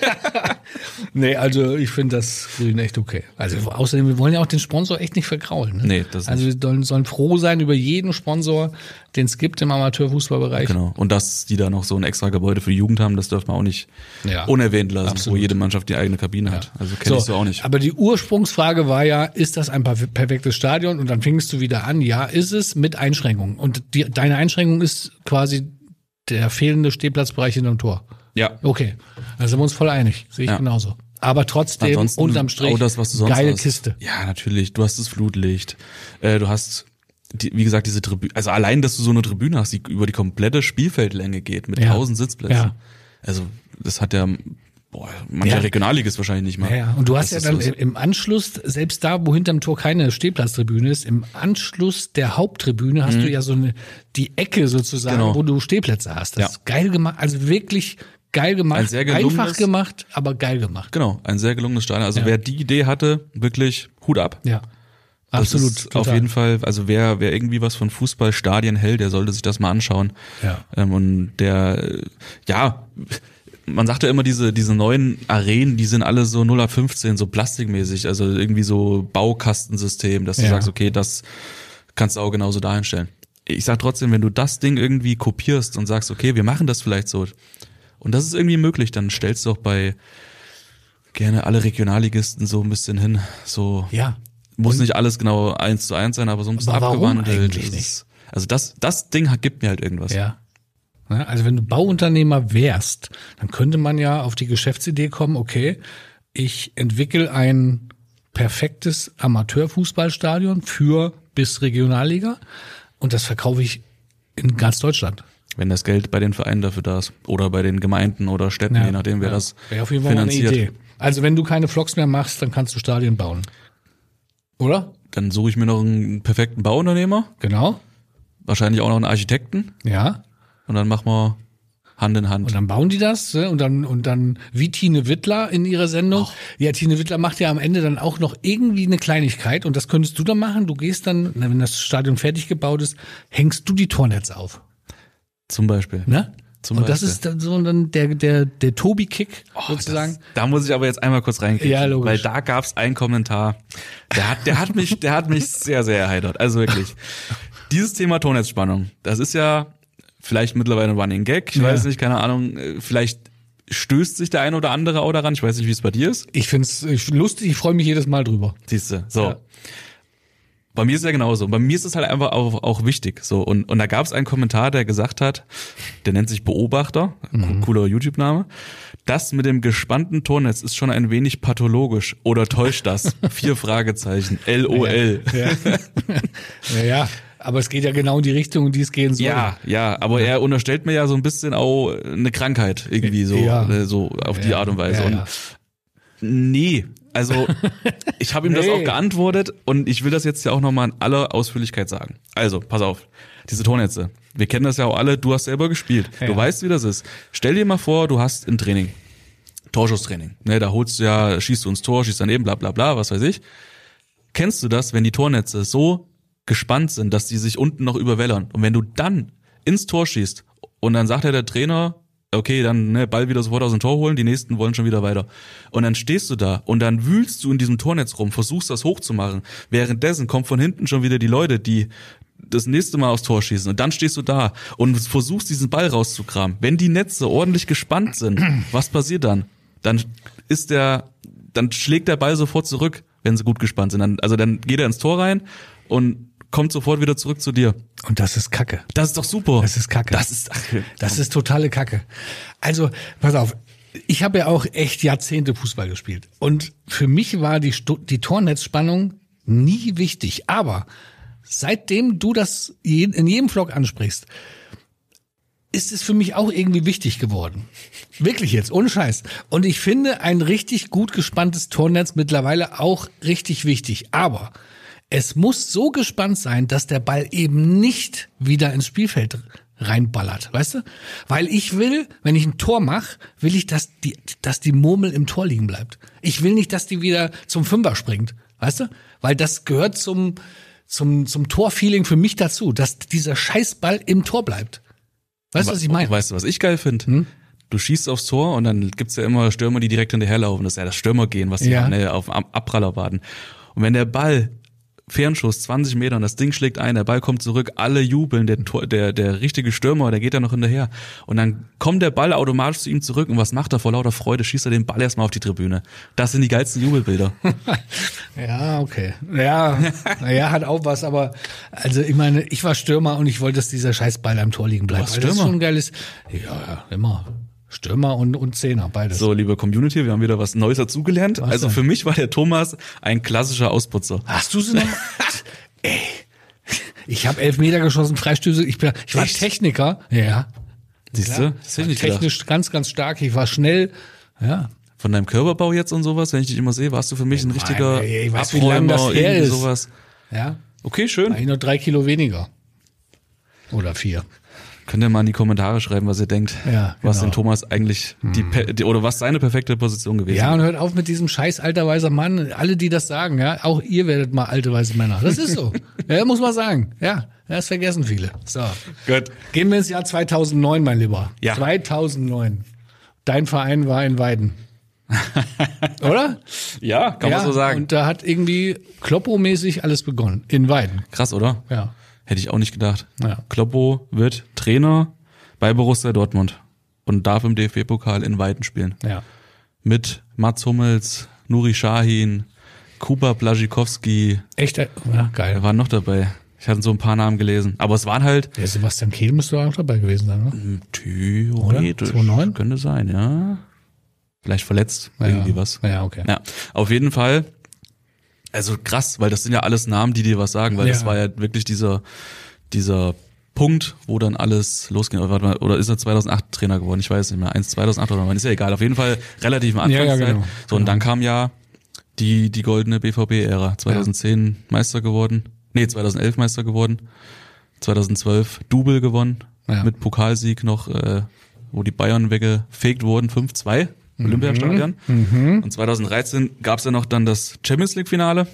Nee, also ich finde das Grün echt okay. Also außerdem, wir wollen ja auch den Sponsor echt nicht vergraulen. Ne? Nee, das also nicht. wir sollen froh sein über jeden Sponsor, den es gibt im Amateurfußballbereich. Genau. Und dass die da noch so ein extra Gebäude für die Jugend haben, das dürfen wir auch nicht unerwähnt lassen, absolut. Wo jede Mannschaft die eigene Kabine hat. Also kenne ich so auch nicht. Aber die Ursprungsfrage war ja, ist das ein perfektes Stadion? Und dann fingst du wieder an, ja, ist es mit Einschränkungen. Und deine Einschränkung ist quasi der fehlende Stehplatzbereich hinterm Tor. Ja. Okay, da sind wir uns voll einig. Sehe ich genauso. Aber trotzdem, ansonsten unterm Strich, auch das, was du sonst geile hast. Kiste. Ja, natürlich. Du hast das Flutlicht. Du hast, wie gesagt, diese Tribüne. Also allein, dass du so eine Tribüne hast, die über die komplette Spielfeldlänge geht, mit 1000 Sitzplätzen. Ja. Also das hat ja mancher Regionalliga wahrscheinlich nicht mal. Ja. Und du hast ja dann im Anschluss, selbst da, wo hinterm Tor keine Stehplatztribüne ist, im Anschluss der Haupttribüne hast du ja so die Ecke sozusagen, wo du Stehplätze hast. Das ist geil gemacht, also wirklich geil gemacht, ein sehr einfach gemacht, aber geil gemacht. Genau, ein sehr gelungenes Stadion. Also wer die Idee hatte, wirklich Hut ab. Ja, das absolut. Ist auf jeden Fall, also wer irgendwie was von Fußballstadien hält, der sollte sich das mal anschauen. Ja. Und man sagt ja immer, diese neuen Arenen, die sind alle so 0815, so plastikmäßig, also irgendwie so Baukastensystem, dass du sagst, okay, das kannst du auch genauso da hinstellen. Ich sag trotzdem, wenn du das Ding irgendwie kopierst und sagst, okay, wir machen das vielleicht so, und das ist irgendwie möglich, dann stellst du auch bei gerne alle Regionalligisten so ein bisschen hin, so muss nicht alles genau 1:1 sein, aber so ein bisschen abgewandelt. Also das Ding gibt mir halt irgendwas. Ja. Also wenn du Bauunternehmer wärst, dann könnte man ja auf die Geschäftsidee kommen, okay, ich entwickle ein perfektes Amateurfußballstadion für bis Regionalliga und das verkaufe ich in ganz Deutschland. Wenn das Geld bei den Vereinen dafür da ist oder bei den Gemeinden oder Städten, je nachdem, wer das wäre auf jeden Fall finanziert. Eine Idee. Also wenn du keine Vlogs mehr machst, dann kannst du Stadien bauen. Oder? Dann suche ich mir noch einen perfekten Bauunternehmer. Genau. Wahrscheinlich auch noch einen Architekten. Ja. Und dann machen wir Hand in Hand. Und dann bauen die das, ne? und dann wie Tine Wittler in ihrer Sendung. Oh. Ja, Tine Wittler macht ja am Ende dann auch noch irgendwie eine Kleinigkeit und das könntest du dann machen. Du gehst dann, wenn das Stadion fertig gebaut ist, hängst du die Tornetze auf. Zum Beispiel. Ne? Und das ist dann so dann der Tobi-Kick sozusagen. Da muss ich aber jetzt einmal kurz reinkriegen, ja, logisch. Weil da gab's einen Kommentar, der hat mich sehr, sehr erheitert. Also wirklich. Dieses Thema Tornetzspannung, das ist ja vielleicht mittlerweile ein Running Gag, ich weiß nicht, keine Ahnung, vielleicht stößt sich der eine oder andere auch daran, ich weiß nicht, wie es bei dir ist. Ich find's lustig, ich freue mich jedes Mal drüber. Siehste, so. Ja. Bei mir ist es ja genauso. Bei mir ist es halt einfach auch wichtig. So und da gab es einen Kommentar, der gesagt hat, der nennt sich Beobachter, cooler YouTube-Name. Das mit dem gespannten Tornetz ist schon ein wenig pathologisch. Oder täuscht das? 4 Fragezeichen. LOL. Ja. Aber es geht ja genau in die Richtung, in die es gehen soll. Ja, aber er unterstellt mir ja so ein bisschen auch eine Krankheit irgendwie so, so auf die Art und Weise. Und nee. Also, ich habe ihm das auch geantwortet und ich will das jetzt ja auch nochmal in aller Ausführlichkeit sagen. Also, pass auf, diese Tornetze, wir kennen das ja auch alle, du hast selber gespielt, du weißt, wie das ist. Stell dir mal vor, du hast ein Training, Torschusstraining, ne, da schießt du ins Tor, schießt daneben, bla bla bla, was weiß ich. Kennst du das, wenn die Tornetze so gespannt sind, dass die sich unten noch überwällern und wenn du dann ins Tor schießt und dann sagt ja der Trainer, okay, dann Ball wieder sofort aus dem Tor holen, die nächsten wollen schon wieder weiter. Und dann stehst du da und dann wühlst du in diesem Tornetz rum, versuchst das hochzumachen. Währenddessen kommen von hinten schon wieder die Leute, die das nächste Mal aufs Tor schießen. Und dann stehst du da und versuchst diesen Ball rauszukramen. Wenn die Netze ordentlich gespannt sind, was passiert dann? Dann schlägt der Ball sofort zurück, wenn sie gut gespannt sind. Dann geht er ins Tor rein und kommt sofort wieder zurück zu dir. Und das ist Kacke. Das ist doch super. Das ist Kacke. Das ist totale Kacke. Also, pass auf. Ich habe ja auch echt Jahrzehnte Fußball gespielt. Und für mich war die Tornetzspannung nie wichtig. Aber seitdem du das in jedem Vlog ansprichst, ist es für mich auch irgendwie wichtig geworden. Wirklich jetzt, ohne Scheiß. Und ich finde ein richtig gut gespanntes Tornetz mittlerweile auch richtig wichtig. Aber es muss so gespannt sein, dass der Ball eben nicht wieder ins Spielfeld reinballert, weißt du? Weil ich will, wenn ich ein Tor mache, will ich, dass die Murmel im Tor liegen bleibt. Ich will nicht, dass die wieder zum Fünfer springt, weißt du? Weil das gehört zum Torfeeling für mich dazu, dass dieser Scheißball im Tor bleibt. Weißt du, was ich meine? Weißt du, was ich geil finde? Du schießt aufs Tor und dann gibt's ja immer Stürmer, die direkt hinterherlaufen. Das ist ja das Stürmergehen, was die auf Abpraller warten. Und wenn der Ball Fernschuss, 20 Meter und das Ding schlägt ein, der Ball kommt zurück, alle jubeln, der richtige Stürmer, der geht da noch hinterher. Und dann kommt der Ball automatisch zu ihm zurück und was macht er vor lauter Freude? Schießt er den Ball erstmal auf die Tribüne. Das sind die geilsten Jubelbilder. Ja, okay. Ja, hat auch was, aber also ich meine, ich war Stürmer und ich wollte, dass dieser Scheißball am Tor liegen bleibt. Das ist schon ein geiles, ja, immer. Stürmer und Zehner, beides. So, liebe Community, wir haben wieder was Neues dazugelernt. Was also denn? Für mich war der Thomas ein klassischer Ausputzer. Hast du sie noch? Ey, ich habe 11 Meter geschossen, Freistöße. Ich war Techniker. Ja. Siehst du? Das hätte ich nicht technisch gedacht. ganz, ganz stark. Ich war schnell. Ja. Von deinem Körperbau jetzt und sowas, wenn ich dich immer sehe, warst du für mich ein richtiger ich weiß, wie lange das her ist. Sowas. Ja. Okay, schön. Eigentlich nur 3 Kilo weniger. Oder 4. Könnt ihr mal in die Kommentare schreiben, was ihr denkt, was denn Thomas eigentlich oder was seine perfekte Position gewesen ist. Ja, und hört auf mit diesem scheiß alter weiser Mann. Alle, die das sagen, ja, auch ihr werdet mal alte weise Männer. Das ist so. Ja, muss man sagen. Ja, das vergessen viele. So. Gut. Gehen wir ins Jahr 2009, mein Lieber. Ja. 2009. Dein Verein war in Weiden. Oder? Ja, kann man so sagen. Und da hat irgendwie Kloppo-mäßig alles begonnen. In Weiden. Krass, oder? Ja. Hätte ich auch nicht gedacht. Ja. Kloppo wird Trainer bei Borussia Dortmund und darf im DFB-Pokal in Weiden spielen. Ja. Mit Mats Hummels, Nuri Sahin, Kuba Błaszczykowski. Echt? Ja, geil. Der war noch dabei. Ich hatte so ein paar Namen gelesen. Aber es waren halt... Ja, Sebastian Kehl müsste auch dabei gewesen sein, oder? Theoretisch. 2009? Könnte sein, ja. Vielleicht verletzt, irgendwie was. Ja, okay. Ja, auf jeden Fall... Also krass, weil das sind ja alles Namen, die dir was sagen, weil das war ja wirklich dieser Punkt, wo dann alles losging. Oder ist er 2008 Trainer geworden? Ich weiß nicht mehr. 2008 oder ist ja egal. Auf jeden Fall relativ am Anfangszeit. Ja, genau. So, und dann kam ja die goldene BVB-Ära. 2010 Meister geworden. 2011 Meister geworden. 2012 Double gewonnen. Ja. Mit Pokalsieg noch, wo die Bayern weggefegt wurden, 5-2, Olympiastadion. Und 2013 gab es ja noch dann das Champions League Finale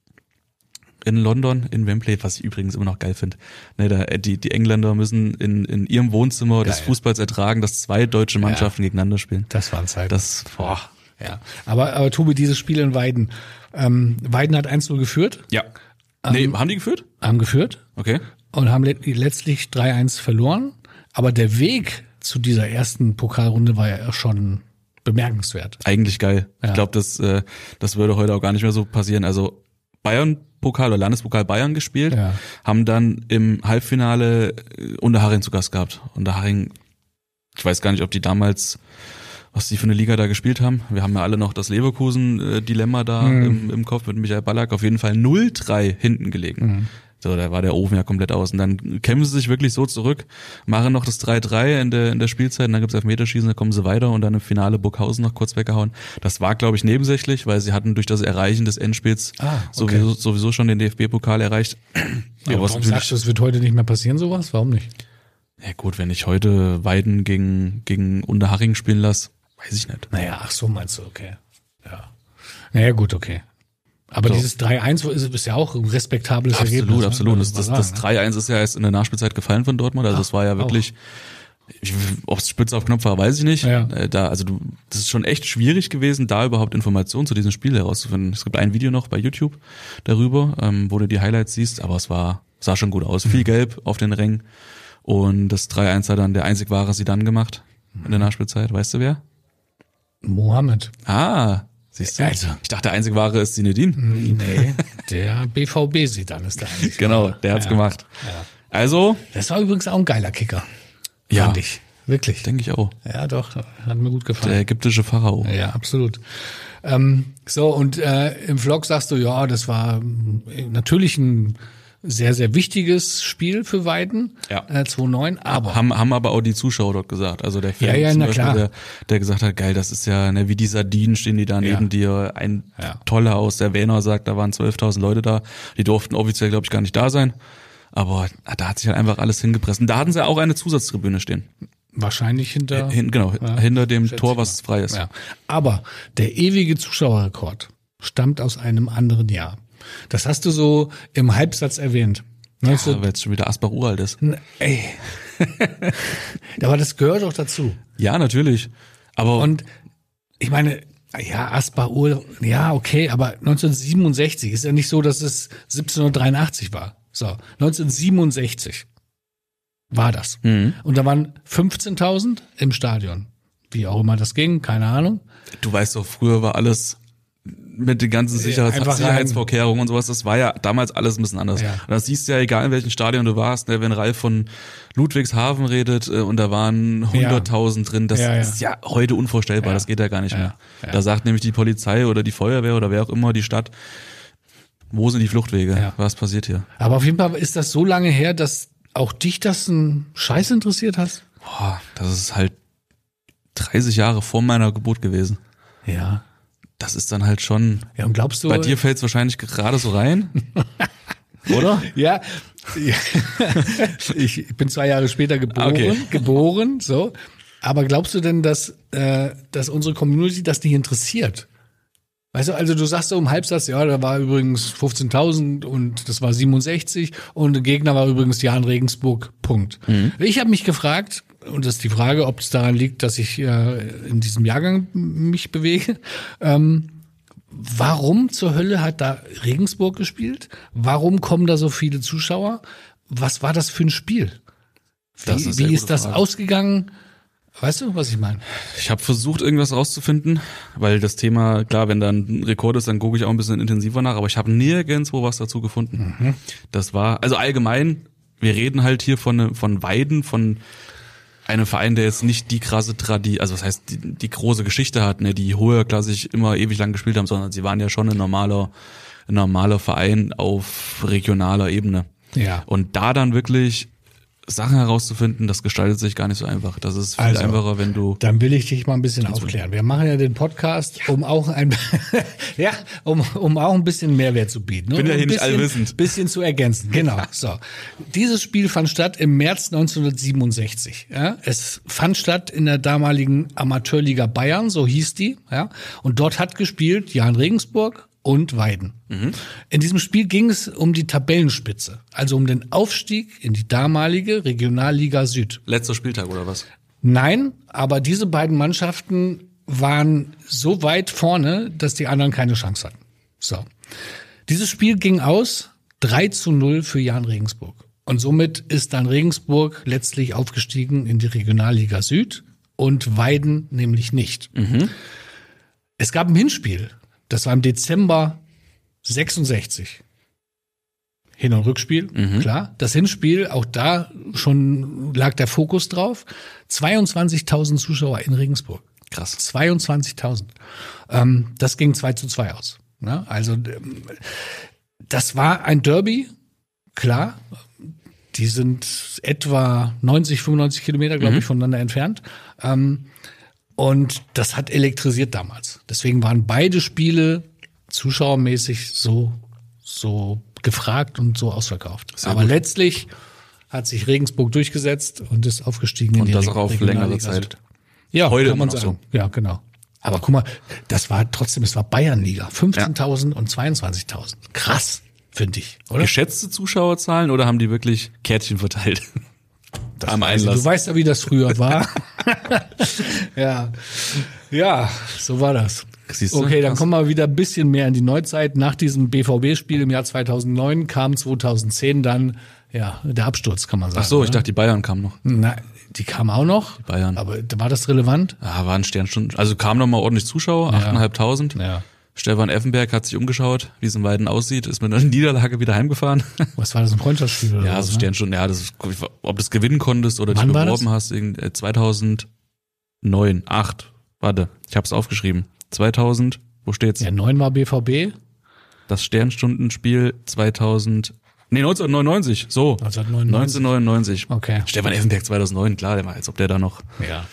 in London, in Wembley, was ich übrigens immer noch geil finde. Ne, die Engländer müssen in ihrem Wohnzimmer des Fußballs ertragen, dass 2 deutsche Mannschaften gegeneinander spielen. Das waren Zeiten. Boah. Ja. Aber Tobi, dieses Spiel in Weiden. Weiden hat 1-0 geführt. Ja. Haben die geführt? Haben geführt. Okay. Und haben letztlich 3-1 verloren. Aber der Weg zu dieser ersten Pokalrunde war ja schon bemerkenswert. Eigentlich geil. Ja. Ich glaube, das würde heute auch gar nicht mehr so passieren. Also Bayern-Pokal oder Landespokal Bayern gespielt, haben dann im Halbfinale Unterhaching zu Gast gehabt. Unterhaching, ich weiß gar nicht, ob die damals, was die für eine Liga da gespielt haben. Wir haben ja alle noch das Leverkusen-Dilemma da im Kopf mit Michael Ballack. Auf jeden Fall 0-3 hinten gelegen. So, da war der Ofen ja komplett aus. Und dann kämpfen sie sich wirklich so zurück, machen noch das 3-3 in der Spielzeit, und dann gibt's Elfmeterschießen, dann kommen sie weiter und dann im Finale Burghausen noch kurz weggehauen. Das war, glaube ich, nebensächlich, weil sie hatten durch das Erreichen des Endspiels sowieso schon den DFB-Pokal erreicht. Ja, aber warum sagst du, es wird heute nicht mehr passieren, sowas? Warum nicht? Ja gut, wenn ich heute Weiden gegen Unterhaching spielen lasse, weiß ich nicht. Naja, ach so meinst du, okay. Ja. Naja, gut, okay. Aber so. Dieses 3-1 ist ja auch ein respektables Ergebnis. Absolut. Das 3-1 ist ja erst in der Nachspielzeit gefallen von Dortmund. Also das war ja wirklich, ob es Spitze auf Knopf war, weiß ich nicht. Ja. Das ist schon echt schwierig gewesen, da überhaupt Informationen zu diesem Spiel herauszufinden. Es gibt ein Video noch bei YouTube darüber, wo du die Highlights siehst, aber sah schon gut aus. Viel Gelb auf den Rängen. Und das 3-1 hat dann der einzig wahre Zidane gemacht in der Nachspielzeit. Weißt du wer? Mohammed. Siehst du? Also, ich dachte, der einzig wahre ist Zinedine. Nee, der BVB Zidane ist der eigentlich. Genau, der hat's gemacht. Ja. Also. Das war übrigens auch ein geiler Kicker. Ja. Fand ich. Wirklich. Denke ich auch. Ja, doch. Hat mir gut gefallen. Der ägyptische Pharao. Ja, absolut. Im Vlog sagst du, ja, das war natürlich ein sehr, sehr wichtiges Spiel für Weiden, 2-9, aber... Haben aber auch die Zuschauer dort gesagt, also der Fan zum Beispiel, der gesagt hat, geil, das ist ja, wie die Sardinen stehen die da neben dir, ein toller aus, der Werner sagt, da waren 12.000 Leute da, die durften offiziell, glaube ich, gar nicht da sein, aber da hat sich halt einfach alles hingepresst. Und da hatten sie auch eine Zusatztribüne stehen. Wahrscheinlich hinter dem Tor, was frei ist. Ja. Aber der ewige Zuschauerrekord stammt aus einem anderen Jahr. Das hast du so im Halbsatz erwähnt. Ja, weil jetzt schon wieder Asbach uralt ist. Ey. Aber das gehört doch dazu. Ja, natürlich. Und ich meine, ja, Asbach uralt, ja, okay, aber 1967 ist ja nicht so, dass es 1783 war. So, 1967 war das. Und da waren 15.000 im Stadion. Wie auch immer das ging, keine Ahnung. Du weißt doch, früher war alles mit den ganzen Sicherheitsvorkehrungen und sowas, das war ja damals alles ein bisschen anders. Ja. Und das siehst du ja, egal in welchem Stadion du warst, ne, wenn Ralf von Ludwigshafen redet und da waren 100.000 drin, das ist ja heute unvorstellbar, das geht ja gar nicht mehr. Ja. Da sagt nämlich die Polizei oder die Feuerwehr oder wer auch immer, die Stadt, wo sind die Fluchtwege? Ja. Was passiert hier? Aber auf jeden Fall ist das so lange her, dass auch dich das ein Scheiß interessiert hast? Boah, das ist halt 30 Jahre vor meiner Geburt gewesen. Ja. Das ist dann halt schon. Ja, und glaubst du? Bei dir fällt es wahrscheinlich gerade so rein, oder? Ja. Ich bin 2 Jahre später geboren, so. Aber glaubst du denn, dass unsere Community das nicht interessiert? Weißt du, also du sagst so im Halbsatz, ja, da war übrigens 15.000 und das war 67 und der Gegner war übrigens Jan Regensburg, Punkt. Ich habe mich gefragt, und das ist die Frage, ob es daran liegt, dass ich in diesem Jahrgang mich bewege, warum zur Hölle hat da Regensburg gespielt? Warum kommen da so viele Zuschauer? Was war das für ein Spiel? Wie ist das ausgegangen? Weißt du, was ich meine? Ich habe versucht, irgendwas rauszufinden, weil das Thema, klar, wenn da ein Rekord ist, dann gucke ich auch ein bisschen intensiver nach, aber ich habe nirgendwo was dazu gefunden. Das war, also allgemein, wir reden halt hier von Weiden, von einem Verein, der jetzt nicht die krasse also was heißt, die große Geschichte hat, ne, die höherklassig immer ewig lang gespielt haben, sondern sie waren ja schon ein normaler Verein auf regionaler Ebene. Ja. Und da dann wirklich Sachen herauszufinden, das gestaltet sich gar nicht so einfach. Das ist viel einfacher, wenn du... Dann will ich dich mal ein bisschen aufklären. Wir machen ja den Podcast, um auch ein um auch ein bisschen Mehrwert zu bieten. Bin ja hier nicht allwissend. Bisschen zu ergänzen, genau. So, dieses Spiel fand statt im März 1967. Ja? Es fand statt in der damaligen Amateurliga Bayern, so hieß die. Ja? Und dort hat gespielt Jahn Regensburg und Weiden. In diesem Spiel ging es um die Tabellenspitze, also um den Aufstieg in die damalige Regionalliga Süd. Letzter Spieltag oder was? Nein, aber diese beiden Mannschaften waren so weit vorne, dass die anderen keine Chance hatten. So. Dieses Spiel ging aus 3-0 für Jahn Regensburg. Und somit ist dann Regensburg letztlich aufgestiegen in die Regionalliga Süd und Weiden nämlich nicht. Es gab ein Hinspiel. Das war im Dezember 66. Hin- und Rückspiel, klar. Das Hinspiel, auch da schon lag der Fokus drauf. 22.000 Zuschauer in Regensburg. Krass. 22.000. Das ging 2-2 aus. Ja, also das war ein Derby, klar. Die sind etwa 90, 95 Kilometer, glaube ich, voneinander entfernt. Und das hat elektrisiert damals. Deswegen waren beide Spiele zuschauermäßig so gefragt und so ausverkauft. Aber letztlich hat sich Regensburg durchgesetzt und ist aufgestiegen in die Regionalliga. Und das auch auf längere Zeit. Ja, heute kann man noch sagen. So. Ja, genau. Aber guck mal, es war Bayernliga. 15.000 und 22.000. Krass, finde ich, oder? Geschätzte Zuschauerzahlen oder haben die wirklich Kärtchen verteilt? Am Einlass. Du weißt ja, wie das früher war. Ja, so war das. Siehst du? Okay, dann kommen wir wieder ein bisschen mehr in die Neuzeit. Nach diesem BVB-Spiel im Jahr 2009 kam 2010 dann der Absturz, kann man sagen. Ach so, ich dachte, die Bayern kamen noch. Na, die kamen auch noch. Die Bayern. Aber war das relevant? Ja, waren Sternstunden. Also kamen noch mal ordentlich Zuschauer, 8.500. Ja. Stefan Effenberg hat sich umgeschaut, wie es in Weiden aussieht, ist mit einer Niederlage wieder heimgefahren. Was war das, ein Freundschaftsspiel oder ja, was, so Sternstunden, ja, das ist, ob du es gewinnen konntest oder dich beworben hast, 2009, 8, warte, ich hab's aufgeschrieben, 2000, wo steht's? Ja, 9 war BVB. Das Sternstundenspiel 1999, so. 1999. Okay. Stefan Effenberg 2009, klar, der war, als ob der da noch. Ja.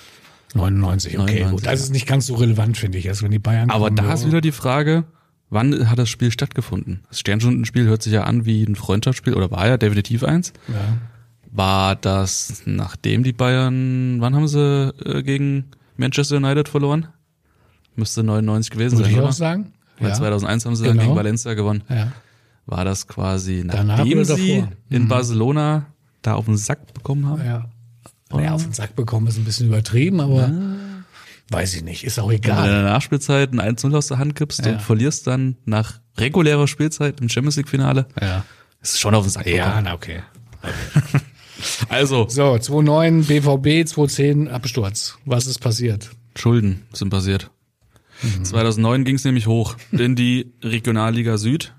99, okay, 99, gut. Das ist nicht ganz so relevant, finde ich, als wenn die Bayern Aber kommen, da ist wieder die Frage, wann hat das Spiel stattgefunden? Das Sternstundenspiel hört sich ja an wie ein Freundschaftsspiel, oder war ja definitiv eins. Ja. War das, nachdem die Bayern, wann haben sie gegen Manchester United verloren? Müsste 99 gewesen Würde sein, ich oder? auch sagen. Weil Ja. 2001 haben sie dann gegen Valencia gewonnen. Ja. War das quasi, Danach nachdem oder sie davor? in Barcelona da auf den Sack bekommen haben? Ja. Naja, auf den Sack bekommen ist ein bisschen übertrieben, aber weiß ich nicht, ist auch Wenn du in egal. der Nachspielzeit ein 1-0 aus der Hand gibst und verlierst dann nach regulärer Spielzeit im Champions League Finale, Ja, ist schon auf den Sack bekommen. na okay. Also, So, 2009 BVB, 2010 Absturz. Was ist passiert? Schulden sind passiert. 2009 ging es nämlich hoch in die Regionalliga Süd.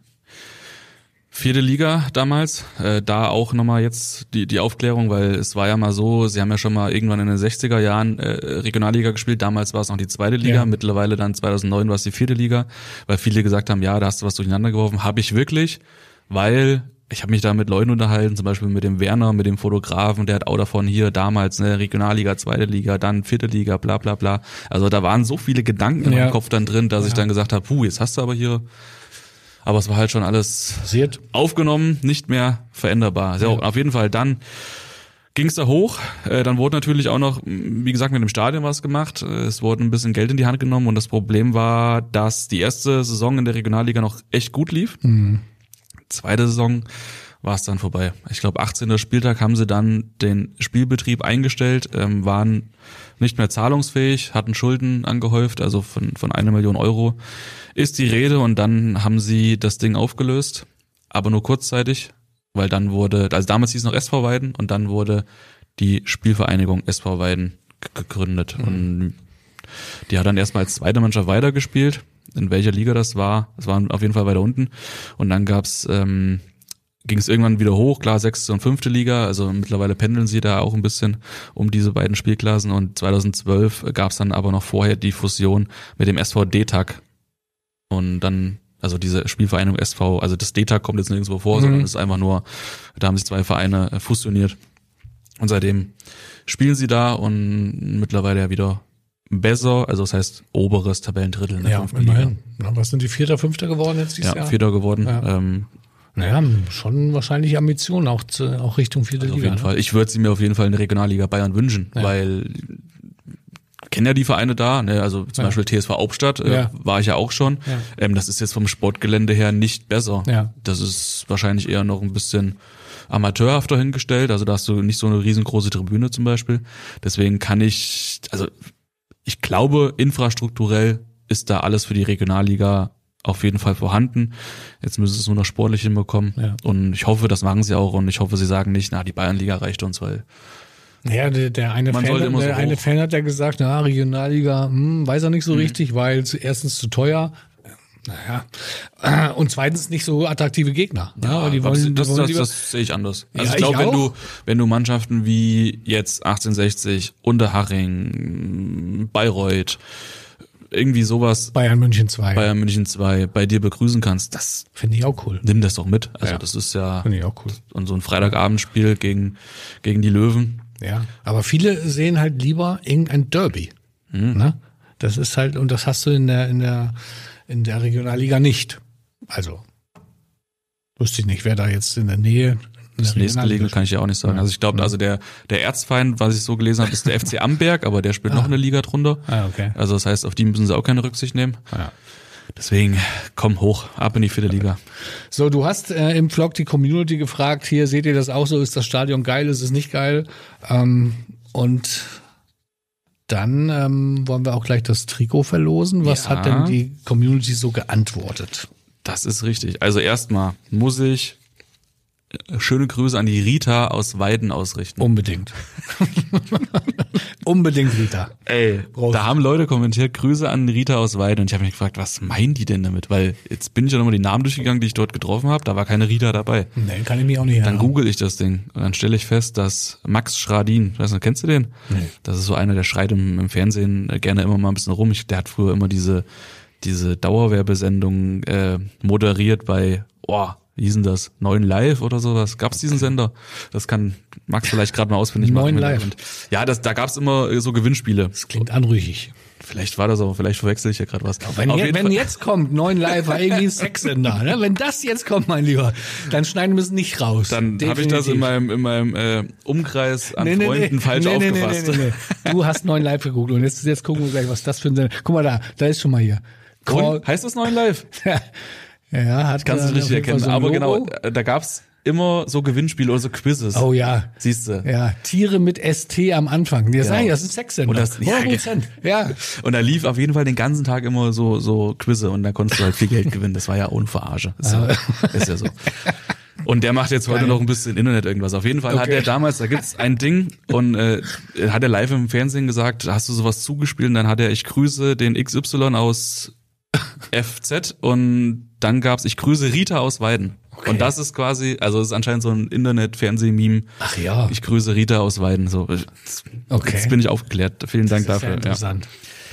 4. Liga damals, da auch nochmal jetzt die Aufklärung, weil es war ja mal so, sie haben ja schon mal irgendwann in den 60er Jahren Regionalliga gespielt, damals war es noch die 2. Liga, Ja. mittlerweile dann 2009 war es die 4. Liga, weil viele gesagt haben, ja, da hast du was durcheinander geworfen, habe ich wirklich, weil ich habe mich da mit Leuten unterhalten, zum Beispiel mit dem Werner, mit dem Fotografen, der hat auch davon hier damals Regionalliga, 2. Liga, dann 4. Liga, bla bla bla, also da waren so viele Gedanken in meinem Kopf dann drin, dass ich dann gesagt habe, jetzt hast du aber hier... Aber es war halt schon alles Passiert. aufgenommen, nicht mehr veränderbar. Ja. Auf jeden Fall, dann ging es da hoch. Dann wurde natürlich auch noch, wie gesagt, mit dem Stadion was gemacht. Es wurde ein bisschen Geld in die Hand genommen und das Problem war, dass die erste Saison in der Regionalliga noch echt gut lief. Zweite Saison war es dann vorbei. Ich glaube, 18. Spieltag haben sie dann den Spielbetrieb eingestellt, waren nicht mehr zahlungsfähig, hatten Schulden angehäuft, also von 1 Million Euro ist die Rede und dann haben sie das Ding aufgelöst, aber nur kurzzeitig, weil dann wurde, also damals hieß es noch SV Weiden und dann wurde die Spielvereinigung SV Weiden gegründet und die hat dann erstmal als zweite Mannschaft weitergespielt, in welcher Liga das war auf jeden Fall weiter unten und dann ging es irgendwann wieder hoch, klar 6. und 5. Liga, also mittlerweile pendeln sie da auch ein bisschen um diese beiden Spielklassen und 2012 gab es dann aber noch vorher die Fusion mit dem SV D-Tag und dann, also diese Spielvereinigung SV, also das D-Tag kommt jetzt nirgendwo vor, sondern es ist einfach nur, da haben sich 2 Vereine fusioniert Und seitdem spielen sie da und mittlerweile ja wieder besser, also das heißt oberes Tabellendrittel. Ja, immerhin. Na, was sind die Vierter, Fünfter geworden jetzt dieses Jahr? Ja, Vierter geworden. Ja. Naja, schon wahrscheinlich Ambitionen, auch Richtung vierte Liga. Auf jeden Fall. Ich würde sie mir auf jeden Fall in der Regionalliga Bayern wünschen, weil kennen ja die Vereine da, ne? Also zum Beispiel TSV Hauptstadt war ich ja auch schon. Ja. Das ist jetzt vom Sportgelände her nicht besser. Ja. Das ist wahrscheinlich eher noch ein bisschen amateurhafter hingestellt. Also da hast du nicht so eine riesengroße Tribüne zum Beispiel. Deswegen ich glaube, infrastrukturell ist da alles für die Regionalliga auf jeden Fall vorhanden. Jetzt müssen sie es nur noch sportlich hinbekommen. Ja. Und ich hoffe, das machen sie auch. Und ich hoffe, sie sagen nicht, die Bayernliga reicht uns, weil ja, der eine Fan hat ja gesagt, Regionalliga, weiß er nicht so richtig, weil erstens zu teuer, und zweitens nicht so attraktive Gegner. Ja, die wollen, das sehe ich anders. Also ich glaube, wenn du Mannschaften wie jetzt 1860, Unterhaching, Bayreuth, irgendwie sowas. Bayern München 2 bei dir begrüßen kannst, das finde ich auch cool. Nimm das doch mit. Also das ist ja finde ich auch cool. Und so ein Freitagabendspiel gegen die Löwen. Ja, aber viele sehen halt lieber irgendein Derby. Ne? Das ist halt, und das hast du in der Regionalliga nicht. Also wusste ich nicht, wer da jetzt in der Nähe. Das nächstgelegene kann ich ja auch nicht sagen. Also ich glaube, also der Erzfeind, was ich so gelesen habe, ist der FC Amberg, aber der spielt noch eine Liga drunter. Okay. Also das heißt, auf die müssen sie auch keine Rücksicht nehmen. Ja. Deswegen, komm hoch, ab in die vierte Liga. So, du hast im Vlog die Community gefragt, hier seht ihr das auch so, ist das Stadion geil, ist es nicht geil? Und dann wollen wir auch gleich das Trikot verlosen. Was hat denn die Community so geantwortet? Das ist richtig. Also erstmal muss ich schöne Grüße an die Rita aus Weiden ausrichten. Unbedingt. Unbedingt, Rita. Ey, Prost. Da haben Leute kommentiert, Grüße an Rita aus Weiden. Und ich habe mich gefragt, was meinen die denn damit? Weil jetzt bin ich ja nochmal die Namen durchgegangen, die ich dort getroffen habe. Da war keine Rita dabei. Nee, kann ich mich auch nicht erinnern. Dann google ich das Ding. Und dann stelle ich fest, dass Max Schradin, weißt du, kennst du den? Nee. Das ist so einer, der schreit im Fernsehen gerne immer mal ein bisschen rum. Der hat früher immer diese Dauerwerbesendung moderiert bei, wie hieß denn das? 9 Live oder sowas? Gab's diesen Sender? Das kann Max vielleicht gerade mal ausfindig machen. 9 Live. Ja, da gab's immer so Gewinnspiele. Das klingt anrüchig. Vielleicht war das auch, vielleicht verwechsel ich ja gerade was. Wenn jetzt kommt, 9 Live war irgendwie ein Sexsender, ne? Wenn das jetzt kommt, mein Lieber, dann schneiden wir es nicht raus. Dann habe ich das in meinem Umkreis an Freunden falsch aufgefasst. Nee. Du hast 9 Live geguckt und jetzt gucken wir gleich, was das für ein Sender. Guck mal da ist schon mal hier. Heißt das 9 Live? Ja, kannst du nicht erkennen, so aber Logo. Genau, da gab's immer so Gewinnspiele oder so Quizzes. Oh ja. Siehst du? Ja, Tiere mit ST am Anfang. Das ist ein Sexsender. 100%. Ja. Und da lief auf jeden Fall den ganzen Tag immer so Quizze und da konntest du halt viel Geld gewinnen. Das war ja ohne Verarsche. Ist ja so. Und der macht jetzt heute noch ein bisschen Internet irgendwas. Auf jeden Fall hat er damals, da gibt's ein Ding und hat er live im Fernsehen gesagt, hast du sowas zugespielt? Und dann hat er, ich grüße den XY aus FZ und dann gab's, ich grüße Rita aus Weiden. Okay. Und das ist quasi, also es ist anscheinend so ein Internet-Fernseh-Meme. Ach ja. Ich grüße Rita aus Weiden. So, Jetzt bin ich aufgeklärt. Vielen Dank dafür. Sehr interessant.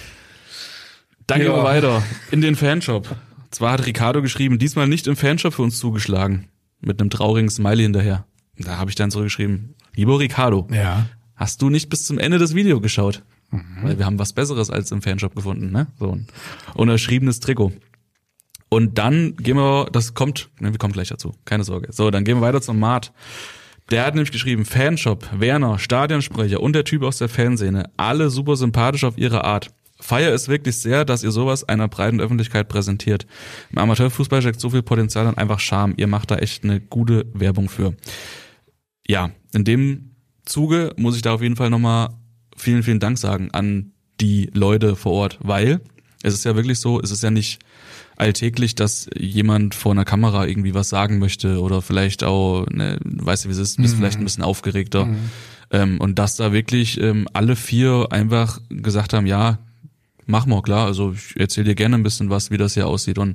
Dann gehen wir weiter in den Fanshop. Zwar hat Ricardo geschrieben, diesmal nicht im Fanshop für uns zugeschlagen. Mit einem traurigen Smiley hinterher. Da habe ich dann zurückgeschrieben, lieber Ricardo, hast du nicht bis zum Ende das Video geschaut? Weil wir haben was Besseres als im Fanshop gefunden, ne? So ein unterschriebenes Trikot. Und dann wir kommen gleich dazu, keine Sorge. So, dann gehen wir weiter zum Mart. Der hat nämlich geschrieben, Fanshop, Werner, Stadionsprecher und der Typ aus der Fanszene, alle super sympathisch auf ihre Art. Feier es wirklich sehr, dass ihr sowas einer breiten Öffentlichkeit präsentiert. Im Amateurfußball steckt so viel Potenzial und einfach Charme. Ihr macht da echt eine gute Werbung für. Ja, in dem Zuge muss ich da auf jeden Fall nochmal vielen, vielen Dank sagen an die Leute vor Ort, weil es ist ja wirklich so, es ist ja nicht alltäglich, dass jemand vor einer Kamera irgendwie was sagen möchte oder vielleicht auch, weißt du wie es ist, bist vielleicht ein bisschen aufgeregter. Und dass da wirklich alle 4 einfach gesagt haben, ja, mach mal, klar, also ich erzähle dir gerne ein bisschen was, wie das hier aussieht und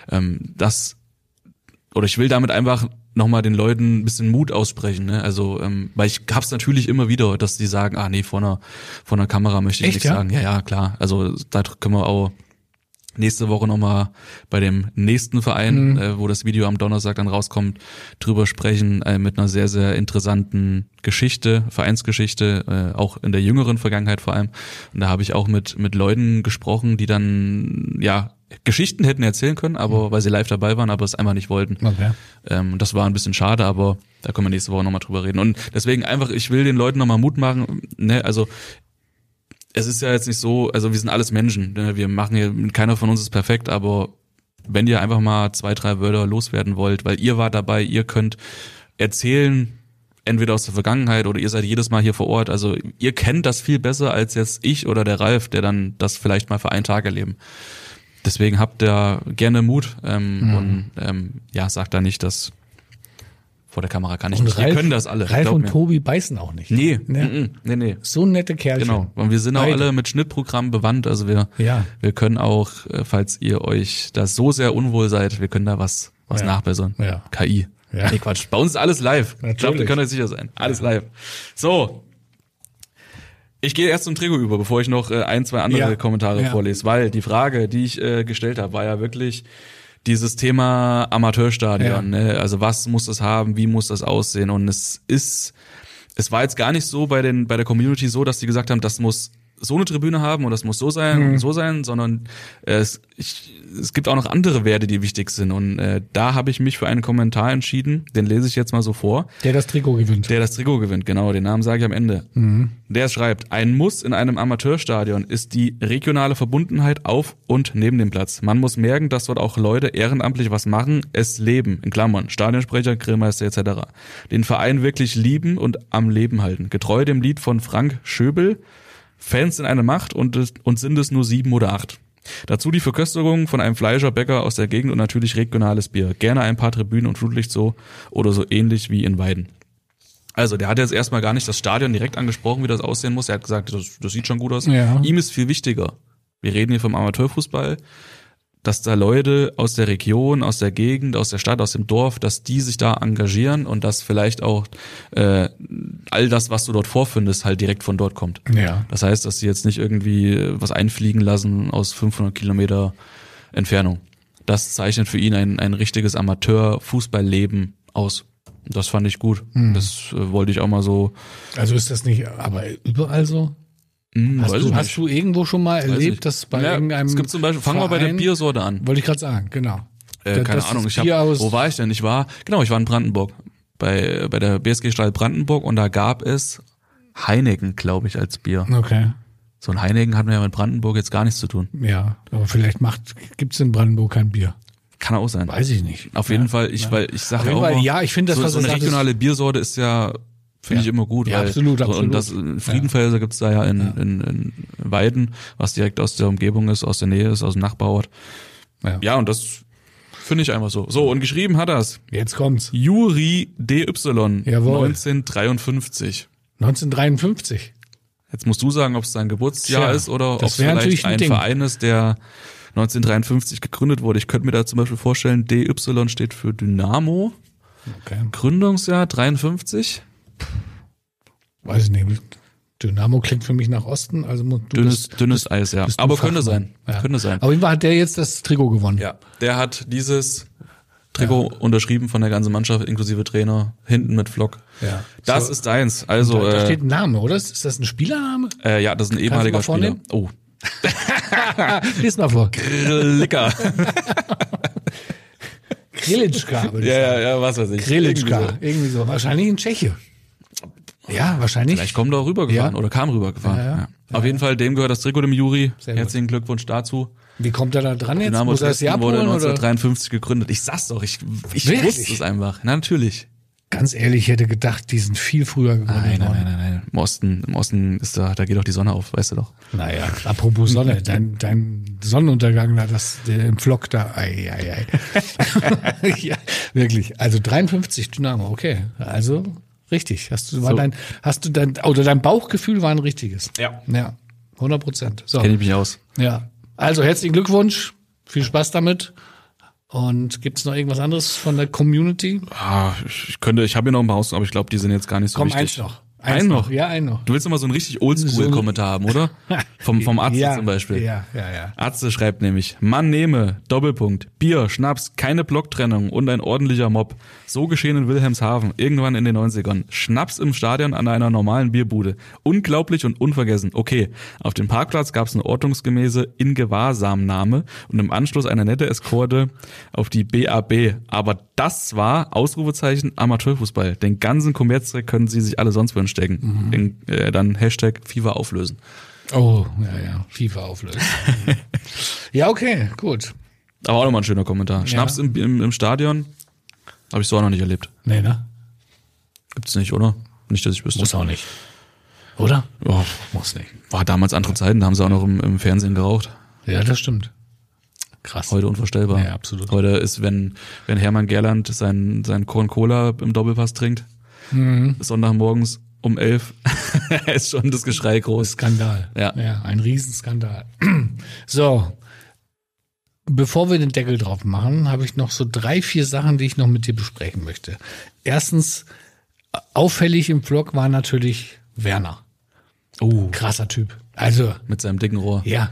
ich will damit einfach nochmal den Leuten ein bisschen Mut aussprechen, ne? Also, weil ich hab's natürlich immer wieder, dass die sagen, vor einer Kamera möchte ich nichts sagen. Ja, klar. Also da können wir auch nächste Woche nochmal bei dem nächsten Verein, wo das Video am Donnerstag dann rauskommt, drüber sprechen, mit einer sehr, sehr interessanten Geschichte, Vereinsgeschichte, auch in der jüngeren Vergangenheit vor allem. Und da habe ich auch mit Leuten gesprochen, die dann, ja, Geschichten hätten erzählen können, aber weil sie live dabei waren, aber es einfach nicht wollten. Okay. Das war ein bisschen schade, aber da können wir nächste Woche nochmal drüber reden. Und deswegen einfach, ich will den Leuten nochmal Mut machen, ne, also es ist ja jetzt nicht so, also wir sind alles Menschen, ne? Wir machen hier, keiner von uns ist perfekt, aber wenn ihr einfach mal 2, 3 Wörter loswerden wollt, weil ihr wart dabei, ihr könnt erzählen, entweder aus der Vergangenheit oder ihr seid jedes Mal hier vor Ort, also ihr kennt das viel besser als jetzt ich oder der Ralf, der dann das vielleicht mal für einen Tag erleben. Deswegen habt ihr gerne Mut und sagt da nicht, dass vor der Kamera kann ich nicht. Wir können das alle. Ralf und Tobi beißen auch nicht. Nee. So nette Kerlchen. Genau. Und wir sind auch alle mit Schnittprogrammen bewandt. Also wir können auch, falls ihr euch da so sehr unwohl seid, wir können da was nachbessern. Ja. KI. Ja. Nee, Quatsch. Bei uns ist alles live. Natürlich. Ich glaube, ihr könnt euch sicher sein. Alles live. So. Ich gehe erst zum Trikot über, bevor ich noch 1, 2 andere Kommentare vorlese, weil die Frage, die ich gestellt habe, war ja wirklich dieses Thema Amateurstadion, ne? Also was muss es haben, wie muss das aussehen? Und es war jetzt gar nicht so bei der Community so, dass die gesagt haben, das muss so eine Tribüne haben und das muss so sein und so sein, sondern es gibt auch noch andere Werte, die wichtig sind. Und da habe ich mich für einen Kommentar entschieden, den lese ich jetzt mal so vor. Der das Trikot gewinnt, genau, den Namen sage ich am Ende. Der schreibt, ein Muss in einem Amateurstadion ist die regionale Verbundenheit auf und neben dem Platz. Man muss merken, dass dort auch Leute ehrenamtlich was machen, es leben, in Klammern, Stadionsprecher, Grillmeister etc. Den Verein wirklich lieben und am Leben halten. Getreu dem Lied von Frank Schöbel, Fans sind eine Macht und sind es nur 7 oder 8. Dazu die Verköstigung von einem Fleischer, Bäcker aus der Gegend und natürlich regionales Bier. Gerne ein paar Tribünen und Flutlicht so oder so ähnlich wie in Weiden. Also der hat jetzt erstmal gar nicht das Stadion direkt angesprochen, wie das aussehen muss. Er hat gesagt, das sieht schon gut aus. Ja. Ihm ist viel wichtiger. Wir reden hier vom Amateurfußball, dass da Leute aus der Region, aus der Gegend, aus der Stadt, aus dem Dorf, dass die sich da engagieren und dass vielleicht auch all das, was du dort vorfindest, halt direkt von dort kommt. Ja. Das heißt, dass sie jetzt nicht irgendwie was einfliegen lassen aus 500 Kilometer Entfernung. Das zeichnet für ihn ein richtiges Amateur-Fußballleben aus. Das fand ich gut. Das wollte ich auch mal so. Also ist das nicht aber überall so? Hast du irgendwo schon mal erlebt, dass bei irgendeinem es gibt zum Beispiel, fangen wir bei der Biersorte an. Wollte ich gerade sagen, genau. Keine Ahnung, wo war ich denn? Ich war in Brandenburg, bei der BSG Stahl Brandenburg und da gab es Heineken, glaube ich, als Bier. Okay. So ein Heineken hat mir ja mit Brandenburg jetzt gar nichts zu tun. Ja, aber vielleicht gibt's in Brandenburg kein Bier. Kann auch sein. Weiß ich nicht. Auf jeden Fall, weil ich sage ja auch mal, ich finde das, was so eine regionale Biersorte ist ja, finde ich immer gut. Ja, absolut. Und das Friedenfelser gibt's da ja in Weiden, was direkt aus der Umgebung ist, aus der Nähe ist, aus dem Nachbarort. Ja, und das finde ich einfach so. So, und geschrieben hat er's. Jetzt kommt's. Juri DY. Jawohl. 1953. 1953. Jetzt musst du sagen, ob es sein Geburtsjahr ist oder ob es vielleicht ein Verein ist, der 1953 gegründet wurde. Ich könnte mir da zum Beispiel vorstellen, DY steht für Dynamo. Okay. Gründungsjahr 53. Weiß ich nicht. Dynamo klingt für mich nach Osten. Also dünnes Eis, ja. Aber könnte sein. Ja. Könnte sein. Auf jeden Fall hat der jetzt das Trikot gewonnen. Ja. Der hat dieses Trikot unterschrieben von der ganzen Mannschaft, inklusive Trainer, hinten mit Flock. Ja. Das ist deins. Also, da steht ein Name, oder? Ist das ein Spielername? Ja, das ist ein ehemaliger Spieler. Oh. Lies mal vor. Grillitschka. Grillitschka, würde ich sagen. Ja, was weiß ich. Grillitschka. Irgendwie so. Wahrscheinlich ein Tscheche. Ja, wahrscheinlich. Vielleicht kommt er auch rübergefahren oder kam rübergefahren. Ja. Auf jeden Fall, dem gehört das Trikot dem Juri. Herzlichen Glückwunsch dazu. Wie kommt er da dran jetzt? Dynamo Dresden wurde 1953 gegründet. Ich sag's doch, ich wusste es einfach. Na, natürlich. Ganz ehrlich, ich hätte gedacht, die sind viel früher gegründet worden. Nein. Im Osten ist da geht doch die Sonne auf, weißt du doch. Naja, apropos Sonne, dein Sonnenuntergang da, im Flock da, ei. Ja, wirklich. Also 53 Dynamo, okay. Also richtig. Dein Bauchgefühl war ein richtiges. Ja. Ja, 100%. So. Kenn ich mich aus. Ja. Also herzlichen Glückwunsch. Viel Spaß damit. Und gibt's noch irgendwas anderes von der Community? Ich habe hier noch ein paar Haus, aber ich glaube, die sind jetzt gar nicht so wichtig. Einen noch? Ja, einen noch. Du willst immer so einen richtig Oldschool-Kommentar haben, oder? Vom Arzt Ja, zum Beispiel. Ja. Arzt schreibt nämlich, man nehme, Doppelpunkt, Bier, Schnaps, keine Blocktrennung und ein ordentlicher Mob. So geschehen in Wilhelmshaven, irgendwann in den 90ern. Schnaps im Stadion an einer normalen Bierbude. Unglaublich und unvergessen. Okay, auf dem Parkplatz gab es eine ordnungsgemäße Ingewahrsamnahme und im Anschluss eine nette Eskorte auf die BAB. Aber das war, Ausrufezeichen, Amateurfußball. Den ganzen Kommerzdreck können sie sich alle sonst wo stecken. Dann Hashtag FIFA auflösen. Oh, ja, FIFA auflösen. Ja, okay, gut. Aber auch nochmal ein schöner Kommentar. Schnaps im Stadion habe ich so auch noch nicht erlebt. Nee, ne? Gibt's nicht, oder? Nicht, dass ich wüsste. Muss auch nicht. Oder? Ja, Muss nicht. war damals andere Zeiten, da haben sie auch noch im Fernsehen geraucht. Ja, das stimmt. Krass. Heute unvorstellbar. Ja, absolut. Heute ist, wenn Hermann Gerland sein Korn-Cola im Doppelpass trinkt, Sonntagmorgens um 11, ist schon das Geschrei groß. Skandal. Ja, ein Riesenskandal. So, bevor wir den Deckel drauf machen, habe ich noch so 3-4 Sachen, die ich noch mit dir besprechen möchte. Erstens, auffällig im Vlog war natürlich Werner. Oh, Krasser Typ. Also, mit seinem dicken Rohr. ja,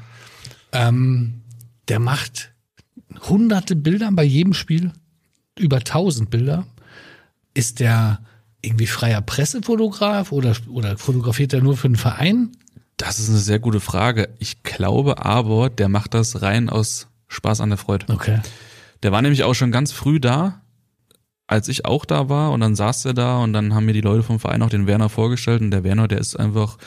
der macht hunderte Bilder bei jedem Spiel, über 1000 Bilder. Ist der irgendwie freier Pressefotograf oder fotografiert er nur für einen Verein? Das ist eine sehr gute Frage. Ich glaube aber, der macht das rein aus Spaß an der Freude. Okay. Der war nämlich auch schon ganz früh da, als ich auch da war, und dann saß er da und dann haben mir die Leute vom Verein auch den Werner vorgestellt und der Werner, der ist einfach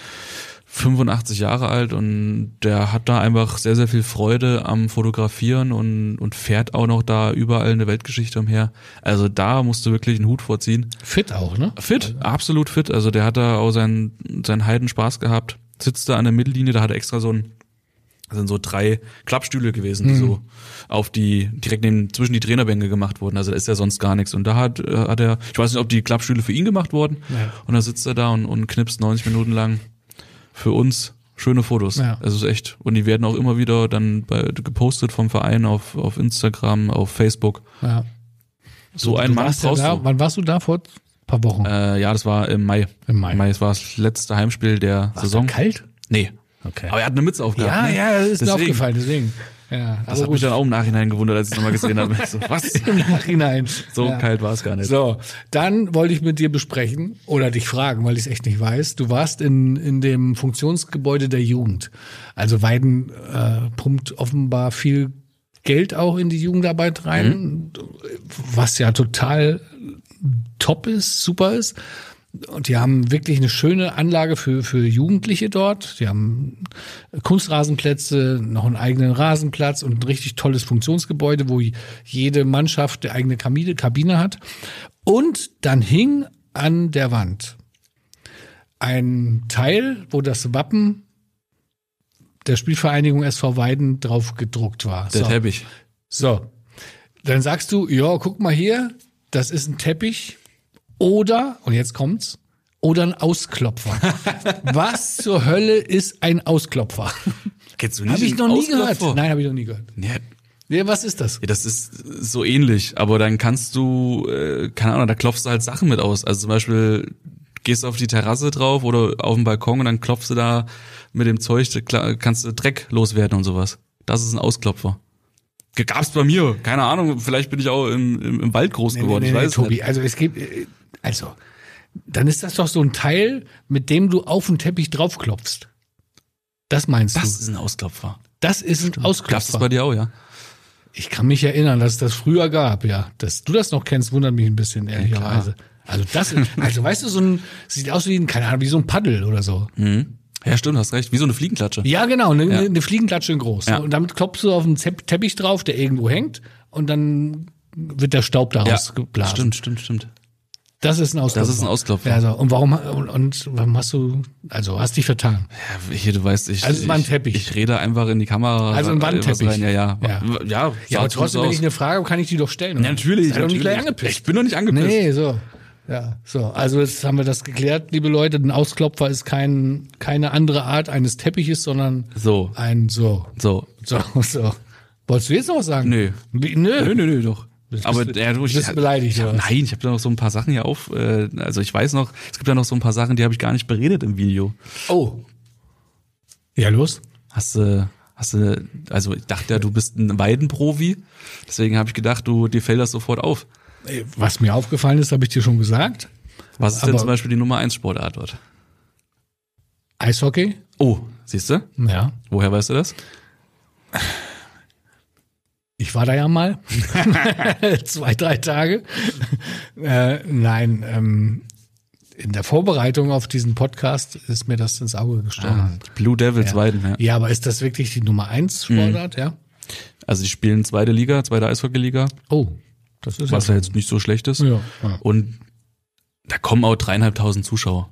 85 Jahre alt und der hat da einfach sehr, sehr viel Freude am Fotografieren und fährt auch noch da überall in der Weltgeschichte umher. Also da musst du wirklich einen Hut vorziehen. Fit auch, ne? Fit, absolut fit. Also der hat da auch seinen Heidenspaß gehabt. Sitzt da an der Mittellinie, da hat er extra sind so 3 Klappstühle gewesen, die so direkt zwischen die Trainerbänke gemacht wurden. Also da ist ja sonst gar nichts. Und da hat er, ich weiß nicht, ob die Klappstühle für ihn gemacht wurden. Ja. Und da sitzt er da und knipst 90 Minuten lang für uns schöne Fotos. Ja. Also es ist echt. Und die werden auch immer wieder dann gepostet vom Verein auf Instagram, auf Facebook. Ja. So ein Mann brauchst du. Wann warst du da? Vor ein paar Wochen? Ja, das war im Mai. Das war das letzte Heimspiel der Saison. War kalt? Nee. Okay. Aber er hat eine Mütze aufgehabt. Ja, ne? ja, das ist mir aufgefallen, deswegen. Ja, das hat mich dann auch im Nachhinein gewundert, als ich es nochmal gesehen habe. So, was? Im Nachhinein. So kalt war es gar nicht. So, dann wollte ich mit dir besprechen oder dich fragen, weil ich es echt nicht weiß. Du warst in dem Funktionsgebäude der Jugend. Also Weiden pumpt offenbar viel Geld auch in die Jugendarbeit rein, was ja total top ist, super ist. Und die haben wirklich eine schöne Anlage für Jugendliche dort. Die haben Kunstrasenplätze, noch einen eigenen Rasenplatz und ein richtig tolles Funktionsgebäude, wo jede Mannschaft eine eigene Kabine hat. Und dann hing an der Wand ein Teil, wo das Wappen der Spielvereinigung SV Weiden drauf gedruckt war. Der Teppich. So, dann sagst du, ja, guck mal hier, das ist ein Teppich. Oder, und jetzt kommt's, oder ein Ausklopfer. Was zur Hölle ist ein Ausklopfer? Kennst du nicht? Habe ich noch nie gehört. Nein, habe ich noch nie gehört. Ja, was ist das? Ja, das ist so ähnlich, aber dann kannst du, keine Ahnung, da klopfst du halt Sachen mit aus. Also zum Beispiel gehst du auf die Terrasse drauf oder auf den Balkon und dann klopfst du da mit dem Zeug, kannst du Dreck loswerden und sowas. Das ist ein Ausklopfer. Gab's bei mir, keine Ahnung, vielleicht bin ich auch im Wald groß geworden, ich weiß Tobi, nicht. Also dann ist das doch so ein Teil, mit dem du auf den Teppich draufklopfst. Das meinst du? Das ist ein Ausklopfer. Das ist ein Ausklopfer. Gab's das bei dir auch, ja? Ich kann mich erinnern, dass es das früher gab, ja. Dass du das noch kennst, wundert mich ein bisschen, ehrlicherweise. Also weißt du, sieht aus wie keine Ahnung, wie so ein Paddel oder so. Mhm. Ja, stimmt, hast recht. Wie so eine Fliegenklatsche. Ja, genau, eine Fliegenklatsche in groß. Ja. Und damit klopfst du auf einen Teppich drauf, der irgendwo hängt, und dann wird der Staub daraus geblasen. Stimmt. Das ist ein Ausklopfer. Ja, so. Und warum hast du, hast dich vertan? Ja, hier, du weißt, also es war ein Teppich. Ich rede einfach in die Kamera. Also ein Wandteppich. Rein. Ja, aber trotzdem, wenn ich eine Frage habe, kann ich die doch stellen. Ja, natürlich. Sei doch nicht gleich angepisst. Ich bin doch nicht angepisst. Nee, so. Ja, so. Also jetzt haben wir das geklärt, liebe Leute. Ein Ausklopfer ist keine andere Art eines Teppiches, sondern so. So. Wolltest du jetzt noch was sagen? Nö, doch. Aber du bist beleidigt, oder? Nein, ich habe da noch so ein paar Sachen hier also ich weiß noch, es gibt da noch so ein paar Sachen, die habe ich gar nicht beredet im Video. Oh. Ja, los. Hast du, also ich dachte ja, du bist ein Weidenprofi, deswegen habe ich gedacht, dir fällt das sofort auf. Was mir aufgefallen ist, habe ich dir schon gesagt. Was ist denn zum Beispiel die Nummer 1 Sportart dort? Eishockey. Oh, siehst du? Ja. Woher weißt du das? Ich war da ja mal 2-3 Tage. Nein, in der Vorbereitung auf diesen Podcast ist mir das ins Auge gestochen. Blue Devils Weiden, ja. Ja, aber ist das wirklich die Nummer 1 Sportart, ja? Also die spielen zweite Eishockey-Liga. Oh, das ist was ja jetzt nicht so schlecht ist. Ja. Und da kommen auch 3.500 Zuschauer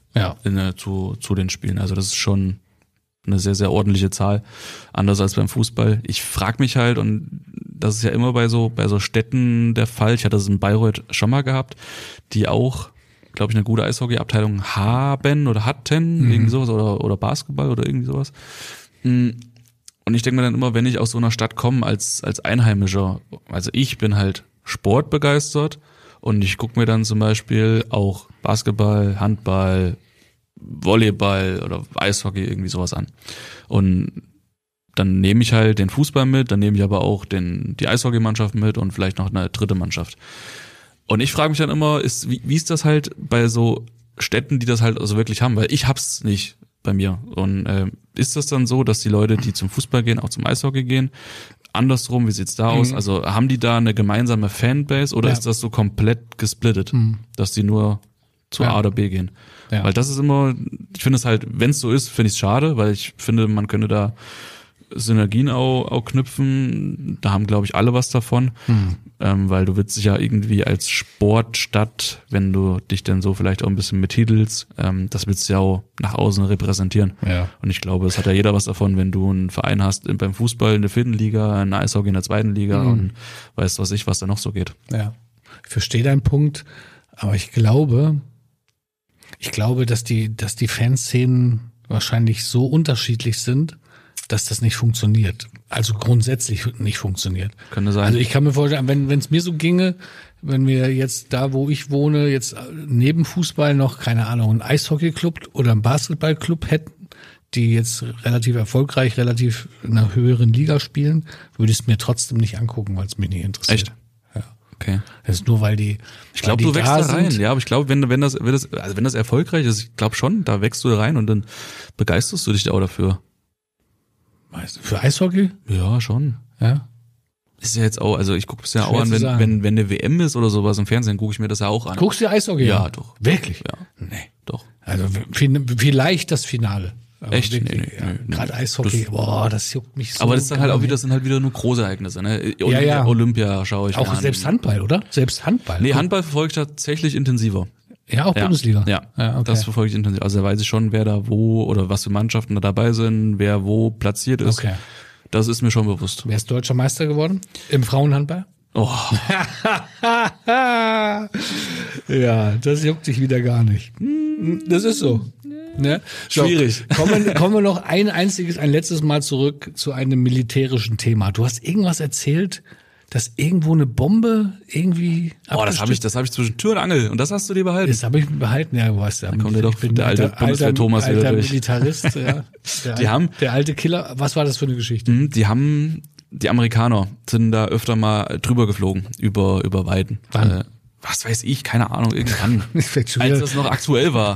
zu den Spielen. Also das ist schon eine sehr, sehr ordentliche Zahl. Anders als beim Fußball. Ich frage mich halt, und das ist ja immer bei so Städten der Fall, ich hatte das in Bayreuth schon mal gehabt, die auch, glaube ich, eine gute Eishockey-Abteilung haben oder hatten, irgendwie sowas, oder Basketball oder irgendwie sowas. Und ich denke mir dann immer, wenn ich aus so einer Stadt komme als Einheimischer, also ich bin halt sportbegeistert und ich gucke mir dann zum Beispiel auch Basketball, Handball, Volleyball oder Eishockey, irgendwie sowas an. Und dann nehme ich halt den Fußball mit, dann nehme ich aber auch die Eishockeymannschaft mit und vielleicht noch eine dritte Mannschaft. Und ich frage mich dann immer, wie ist das halt bei so Städten, die das halt also wirklich haben? Weil ich hab's nicht bei mir. Und ist das dann so, dass die Leute, die zum Fußball gehen, auch zum Eishockey gehen? Andersrum, wie sieht's da aus? Also haben die da eine gemeinsame Fanbase oder ist das so komplett gesplittet, dass die nur zu A oder B gehen? Ja. Weil das ist immer, ich finde es halt, wenn es so ist, finde ich es schade, weil ich finde, man könnte da Synergien auch knüpfen. Da haben, glaube ich, alle was davon, weil du willst dich ja irgendwie als Sportstadt, wenn du dich dann so vielleicht auch ein bisschen mittitelst, das willst du ja auch nach außen repräsentieren. Ja. Und ich glaube, es hat ja jeder was davon, wenn du einen Verein hast beim Fußball in der 4. Liga, ein Eishockey in der 2. Liga und weißt was da noch so geht. Ja, ich verstehe deinen Punkt, aber ich glaube, dass die Fanszenen wahrscheinlich so unterschiedlich sind, dass das nicht funktioniert. Also grundsätzlich nicht funktioniert. Könnte sein. Also ich kann mir vorstellen, wenn es mir so ginge, wenn wir jetzt da, wo ich wohne, jetzt neben Fußball noch, keine Ahnung, einen Eishockeyclub oder einen Basketballclub hätten, die jetzt relativ erfolgreich, relativ in einer höheren Liga spielen, würde ich es mir trotzdem nicht angucken, weil es mich nicht interessiert. Echt? Okay. Das ist nur, weil die. Ich glaube, du wächst da rein. Ja, aber ich glaube, wenn das erfolgreich ist, ich glaube schon, da wächst du rein und dann begeisterst du dich da auch dafür. Weißt du, für Eishockey? Ja, schon. Ja. Ist ja jetzt auch, also ich gucke es ja auch an, wenn eine WM ist oder sowas im Fernsehen, gucke ich mir das ja auch an. Guckst du Eishockey? Ja, doch. Wirklich? Ja. Nee. Doch. Also vielleicht das Finale. Aber echt? Wirklich, nee. Gerade Eishockey, das juckt mich so. Aber das ist dann halt auch wieder, sind halt wieder nur große Ereignisse, ne? Olympia schaue ich auch an. Selbst Handball, oder? Selbst Handball. Nee, Handball verfolge ich tatsächlich intensiver. Ja, auch Bundesliga. Ja, okay. Das verfolge ich intensiv. Also da weiß ich schon, wer da wo oder was für Mannschaften da dabei sind, wer wo platziert ist. Okay. Das ist mir schon bewusst. Wer ist deutscher Meister geworden? Im Frauenhandball? Oh. Ja, das juckt sich wieder gar nicht. Das ist so. Ne? Schwierig. So, kommen wir noch ein letztes Mal zurück zu einem militärischen Thema. Du hast irgendwas erzählt, dass irgendwo eine Bombe irgendwie das habe ich zwischen Tür und Angel und das hast du dir behalten. Das habe ich behalten, ja, du weißt ja. Da kommt ja doch der alte Bundeswehr-Thomas wieder durch. Militarist, ja. Der alte Killer. Was war das für eine Geschichte? Die Amerikaner sind da öfter mal drüber geflogen, über Weiden. Wann? Was weiß ich, keine Ahnung, irgendwann. Als das noch aktuell war.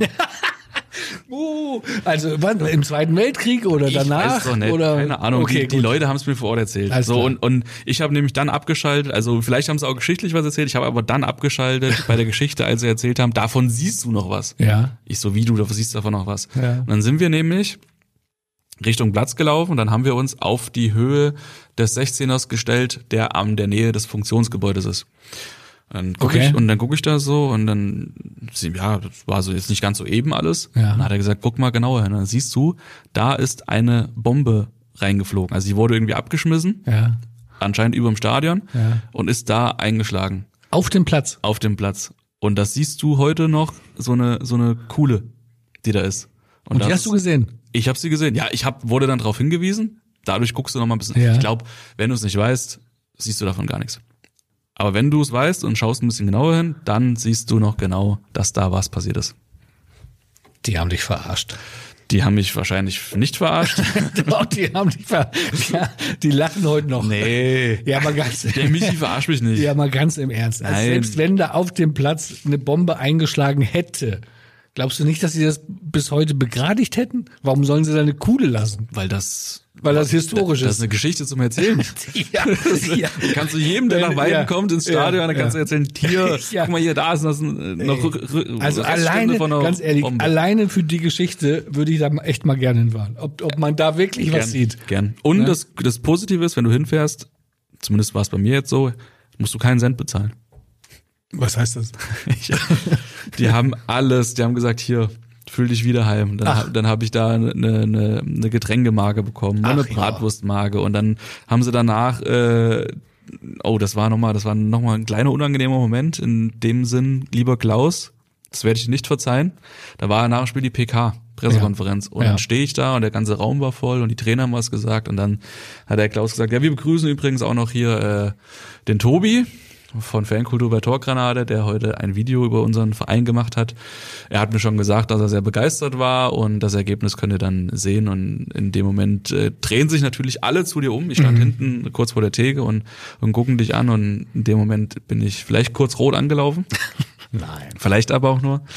Also wann? Im Zweiten Weltkrieg oder danach? Ich weiß doch nicht, oder? Keine Ahnung. Okay, die Leute haben es mir vor Ort erzählt. So, und ich habe nämlich dann abgeschaltet, also vielleicht haben sie auch geschichtlich was erzählt, ich habe aber dann abgeschaltet bei der Geschichte, als sie erzählt haben, davon siehst du noch was. Ja. Ich so, wie du siehst davon noch was. Ja. Und dann sind wir nämlich Richtung Platz gelaufen und dann haben wir uns auf die Höhe des 16ers gestellt, der an der Nähe des Funktionsgebäudes ist. Dann gucke ich da so und dann, ja, das war so jetzt nicht ganz so eben alles. Ja. Dann hat er gesagt, guck mal genauer hin. Dann siehst du, da ist eine Bombe reingeflogen. Also die wurde irgendwie abgeschmissen, anscheinend über dem Stadion und ist da eingeschlagen. Auf dem Platz? Auf dem Platz. Und das siehst du heute noch, so eine Kuhle, die da ist. Und die hast du gesehen? Ich habe sie gesehen. Ja, wurde dann darauf hingewiesen. Dadurch guckst du noch mal ein bisschen. Ja. Ich glaube, wenn du es nicht weißt, siehst du davon gar nichts. Aber wenn du es weißt und schaust ein bisschen genauer hin, dann siehst du noch genau, dass da was passiert ist. Die haben dich verarscht. Die haben mich wahrscheinlich nicht verarscht. Doch, die haben dich verarscht. Ja, die lachen heute noch. Nee. Ja, mal ganz. Der Michi verarscht mich nicht. Ja, mal ganz im Ernst. Also selbst wenn da auf dem Platz eine Bombe eingeschlagen hätte, glaubst du nicht, dass sie das bis heute begradigt hätten? Warum sollen sie da eine Kuhle lassen? Weil das historisch ist. Das ist eine Geschichte zum Erzählen. Ja. Kannst du jedem, der nach Weiden kommt, ins Stadion, dann kannst du erzählen, hier, guck mal hier, da ist das noch also alleine, ganz ehrlich, Bombe. Alleine für die Geschichte würde ich da echt mal gerne hinfahren. Ob man da wirklich was sieht. Gern. Und ja? das Positive ist, wenn du hinfährst, zumindest war es bei mir jetzt so, musst du keinen Cent bezahlen. Was heißt das? Die haben alles, die haben gesagt, hier, fühl dich wieder heim. Dann habe ich da eine Getränkemarke bekommen, eine Bratwurstmarke und dann haben sie danach, das war nochmal ein kleiner unangenehmer Moment in dem Sinn, lieber Klaus, das werde ich dir nicht verzeihen. Da war nach dem Spiel die Pressekonferenz und dann stehe ich da und der ganze Raum war voll und die Trainer haben was gesagt und dann hat der Klaus gesagt, ja, wir begrüßen übrigens auch noch hier den Tobi von Fankultur bei Torgranate, der heute ein Video über unseren Verein gemacht hat. Er hat mir schon gesagt, dass er sehr begeistert war und das Ergebnis könnt ihr dann sehen und in dem Moment drehen sich natürlich alle zu dir um. Ich stand hinten kurz vor der Theke und gucken dich an und in dem Moment bin ich vielleicht kurz rot angelaufen. Nein. Vielleicht aber auch nur.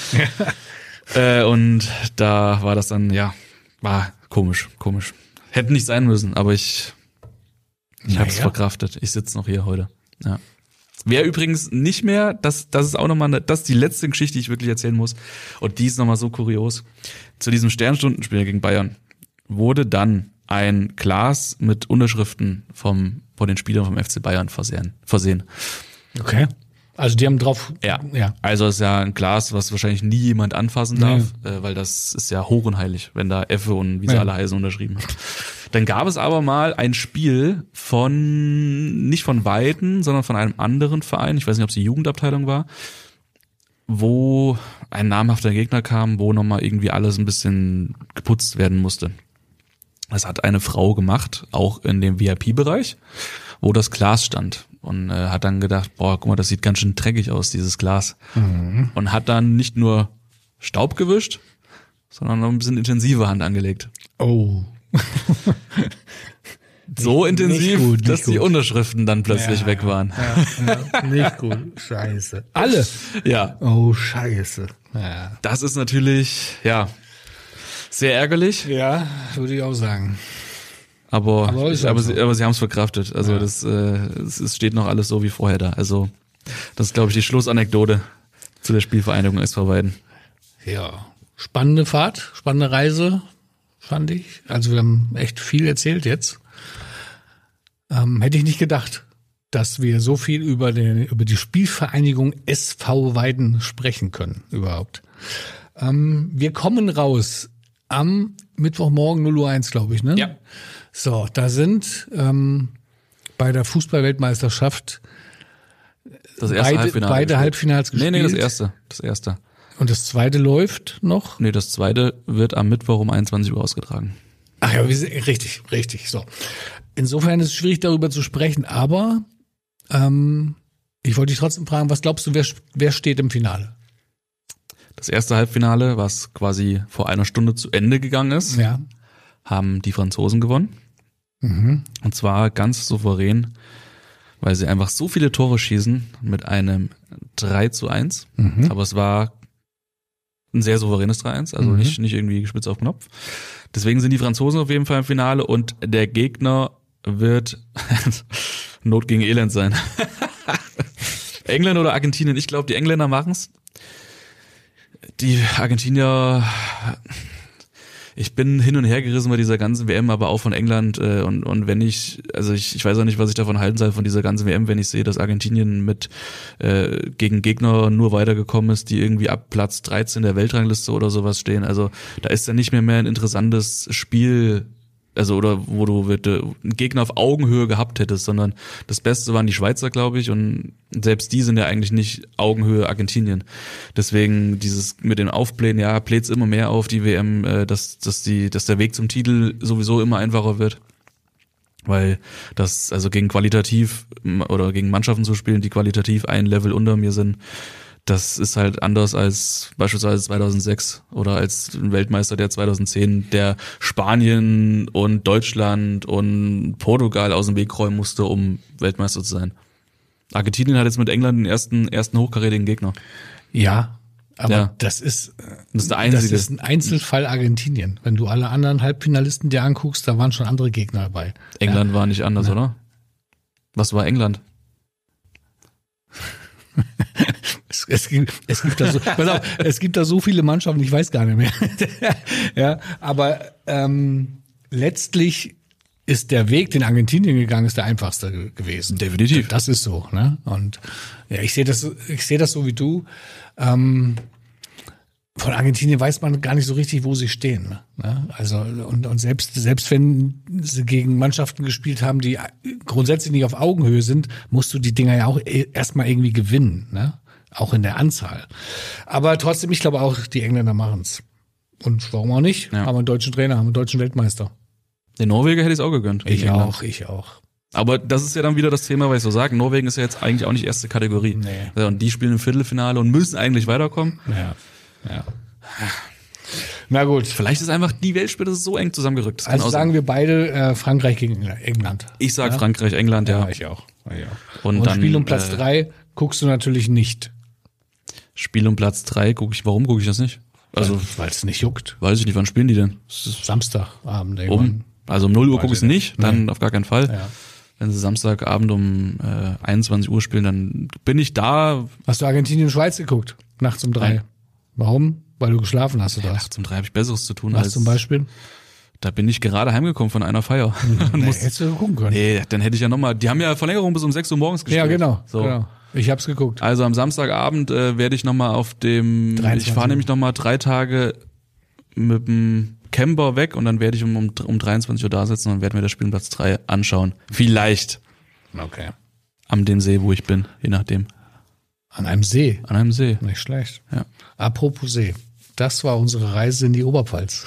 Und da war das dann, war komisch. Hätte nicht sein müssen, aber ich habe es verkraftet. Ich sitze noch hier heute. Ja. Wer übrigens nicht mehr, das ist auch nochmal, das ist die letzte Geschichte, die ich wirklich erzählen muss. Und die ist nochmal so kurios. Zu diesem Sternstundenspiel gegen Bayern wurde dann ein Glas mit Unterschriften von den Spielern vom FC Bayern versehen. Okay. Also die haben drauf. Ja. Also es ist ja ein Glas, was wahrscheinlich nie jemand anfassen darf, weil das ist ja hoch und heilig, wenn da Effe und wie sie alle heißen unterschrieben haben. Dann gab es aber mal ein Spiel nicht von Weiden, sondern von einem anderen Verein, ich weiß nicht, ob es die Jugendabteilung war, wo ein namhafter Gegner kam, wo nochmal irgendwie alles ein bisschen geputzt werden musste. Das hat eine Frau gemacht, auch in dem VIP-Bereich, wo das Glas stand. Und hat dann gedacht, guck mal, das sieht ganz schön dreckig aus, dieses Glas. Mhm. Und hat dann nicht nur Staub gewischt, sondern noch ein bisschen intensive Hand angelegt. Oh. So intensiv, dass die Unterschriften dann plötzlich weg waren. Ja, nicht gut. Scheiße. Alle? Ja. Oh, scheiße. Ja. Das ist natürlich, sehr ärgerlich. Ja, würde ich auch sagen. Aber sie haben es verkraftet. Also es steht noch alles so wie vorher da. Also das ist, glaube ich, die Schlussanekdote zu der Spielvereinigung SV Weiden. Ja, spannende Fahrt, spannende Reise, fand ich. Also wir haben echt viel erzählt jetzt. Hätte ich nicht gedacht, dass wir so viel über die Spielvereinigung SV Weiden sprechen können überhaupt. Wir kommen raus am Mittwochmorgen 0:01 Uhr, glaube ich, ne? Ja. So, da sind bei der Fußball-Weltmeisterschaft das erste Halbfinale beide Halbfinals gespielt. Nee, das erste. Und das zweite läuft noch? Nee, das zweite wird am Mittwoch um 21 Uhr ausgetragen. Ach ja, richtig. So. Insofern ist es schwierig, darüber zu sprechen, aber ich wollte dich trotzdem fragen, was glaubst du, wer steht im Finale? Das erste Halbfinale, was quasi vor einer Stunde zu Ende gegangen ist, haben die Franzosen gewonnen. Mhm. Und zwar ganz souverän, weil sie einfach so viele Tore schießen mit einem 3:1. Mhm. Aber es war ein sehr souveränes 3:1, also nicht irgendwie gespitzt auf Knopf. Deswegen sind die Franzosen auf jeden Fall im Finale und der Gegner wird Not gegen Elend sein. England oder Argentinien? Ich glaube, die Engländer machen's. Die Argentinier, ich bin hin und her gerissen bei dieser ganzen WM, aber auch von England und wenn ich weiß auch nicht, was ich davon halten soll von dieser ganzen WM, wenn ich sehe, dass Argentinien mit gegen Gegner nur weitergekommen ist, die irgendwie ab Platz 13 der Weltrangliste oder sowas stehen. Also da ist ja nicht mehr ein interessantes Spiel, also oder wo du einen Gegner auf Augenhöhe gehabt hättest, sondern das Beste waren die Schweizer, glaube ich, und selbst die sind ja eigentlich nicht Augenhöhe Argentinien. Deswegen dieses mit dem Aufblähen, bläht's immer mehr auf die WM, dass der Weg zum Titel sowieso immer einfacher wird. Weil das, also gegen Mannschaften zu spielen, die qualitativ ein Level unter mir sind, das ist halt anders als beispielsweise 2006 oder als ein Weltmeister der 2010, der Spanien und Deutschland und Portugal aus dem Weg räumen musste, um Weltmeister zu sein. Argentinien hat jetzt mit England den ersten hochkarätigen Gegner. Ja, aber das ist der einzige. Das ist ein Einzelfall Argentinien. Wenn du alle anderen Halbfinalisten dir anguckst, da waren schon andere Gegner dabei. England war nicht anders, oder? Was war England? Es gibt da so viele Mannschaften, ich weiß gar nicht mehr. Ja, aber letztlich ist der Weg, den Argentinien gegangen ist, der einfachste gewesen. Definitiv. Das ist so, ne? Und ja, ich sehe das so wie du. Von Argentinien weiß man gar nicht so richtig, wo sie stehen. Ne? Also und selbst wenn sie gegen Mannschaften gespielt haben, die grundsätzlich nicht auf Augenhöhe sind, musst du die Dinger ja auch erstmal irgendwie gewinnen, ne? Auch in der Anzahl. Aber trotzdem, ich glaube auch, die Engländer machen's. Und warum auch nicht? Ja. Haben einen deutschen Trainer, haben einen deutschen Weltmeister. Den Norweger hätte ich es auch gegönnt. Ich auch. Aber das ist ja dann wieder das Thema, was ich so sage. Norwegen ist ja jetzt eigentlich auch nicht erste Kategorie. Nee. Und die spielen im Viertelfinale und müssen eigentlich weiterkommen. Ja. Na gut. Vielleicht ist einfach die Weltspitze so eng zusammengerückt. Das Also sagen wir beide Frankreich gegen England. Ich sag Frankreich, England, ja. Ich auch. Und dann, Spiel um Platz 3 guckst du natürlich nicht. Spiel um Platz 3 warum gucke ich das nicht? Also, weil es nicht juckt. Weiß ich nicht, wann spielen die denn? Samstagabend irgendwann. Also um 0 Uhr gucke ich es nicht, dann auf gar keinen Fall. Ja. Wenn sie Samstagabend um 21 Uhr spielen, dann bin ich da. Hast du Argentinien-Schweiz geguckt? Nachts um 3. Nein. Warum? Weil du geschlafen hast, oder? Nachts um 3 habe ich Besseres zu tun. Was zum Beispiel? Da bin ich gerade heimgekommen von einer Feier. Hättest du gucken können. Nee, dann hätte ich ja nochmal, die haben ja Verlängerung bis um 6 Uhr morgens gespielt. Ja, genau. So. Genau. Ich hab's geguckt. Also am Samstagabend werde ich nochmal ich fahre nämlich nochmal 3 Tage mit dem Camper weg und dann werde ich um 23 Uhr da sitzen und werde mir das Spiel Platz 3 anschauen. Vielleicht. Okay. Am dem See, wo ich bin, je nachdem. An einem See? An einem See. Nicht schlecht. Ja. Apropos See. Das war unsere Reise in die Oberpfalz.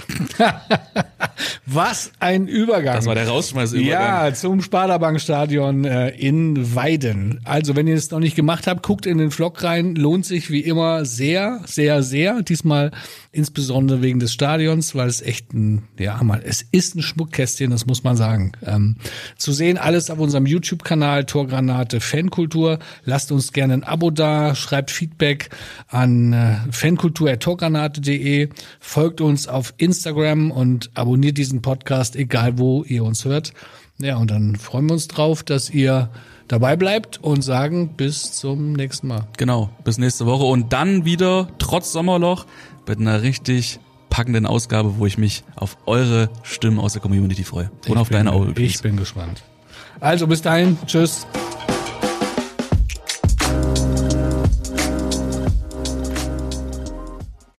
Was ein Übergang. Das war der Rausschmeißübergang. Ja, zum Sparda-Bank-Stadion in Weiden. Also, wenn ihr es noch nicht gemacht habt, guckt in den Vlog rein. Lohnt sich wie immer sehr, sehr, sehr. Diesmal insbesondere wegen des Stadions, weil es echt es ist ein Schmuckkästchen, das muss man sagen. Zu sehen alles auf unserem YouTube-Kanal Torgranate Fankultur. Lasst uns gerne ein Abo da, schreibt Feedback an fankultur@torgranate.de, folgt uns auf Instagram und abonniert diesen Podcast, egal wo ihr uns hört. Ja, und dann freuen wir uns drauf, dass ihr dabei bleibt und sagen bis zum nächsten Mal. Genau, bis nächste Woche und dann wieder, trotz Sommerloch, mit einer richtig packenden Ausgabe, wo ich mich auf eure Stimmen aus der Community freue. Und auf deine Augen. Ich bin gespannt. Also bis dahin, tschüss.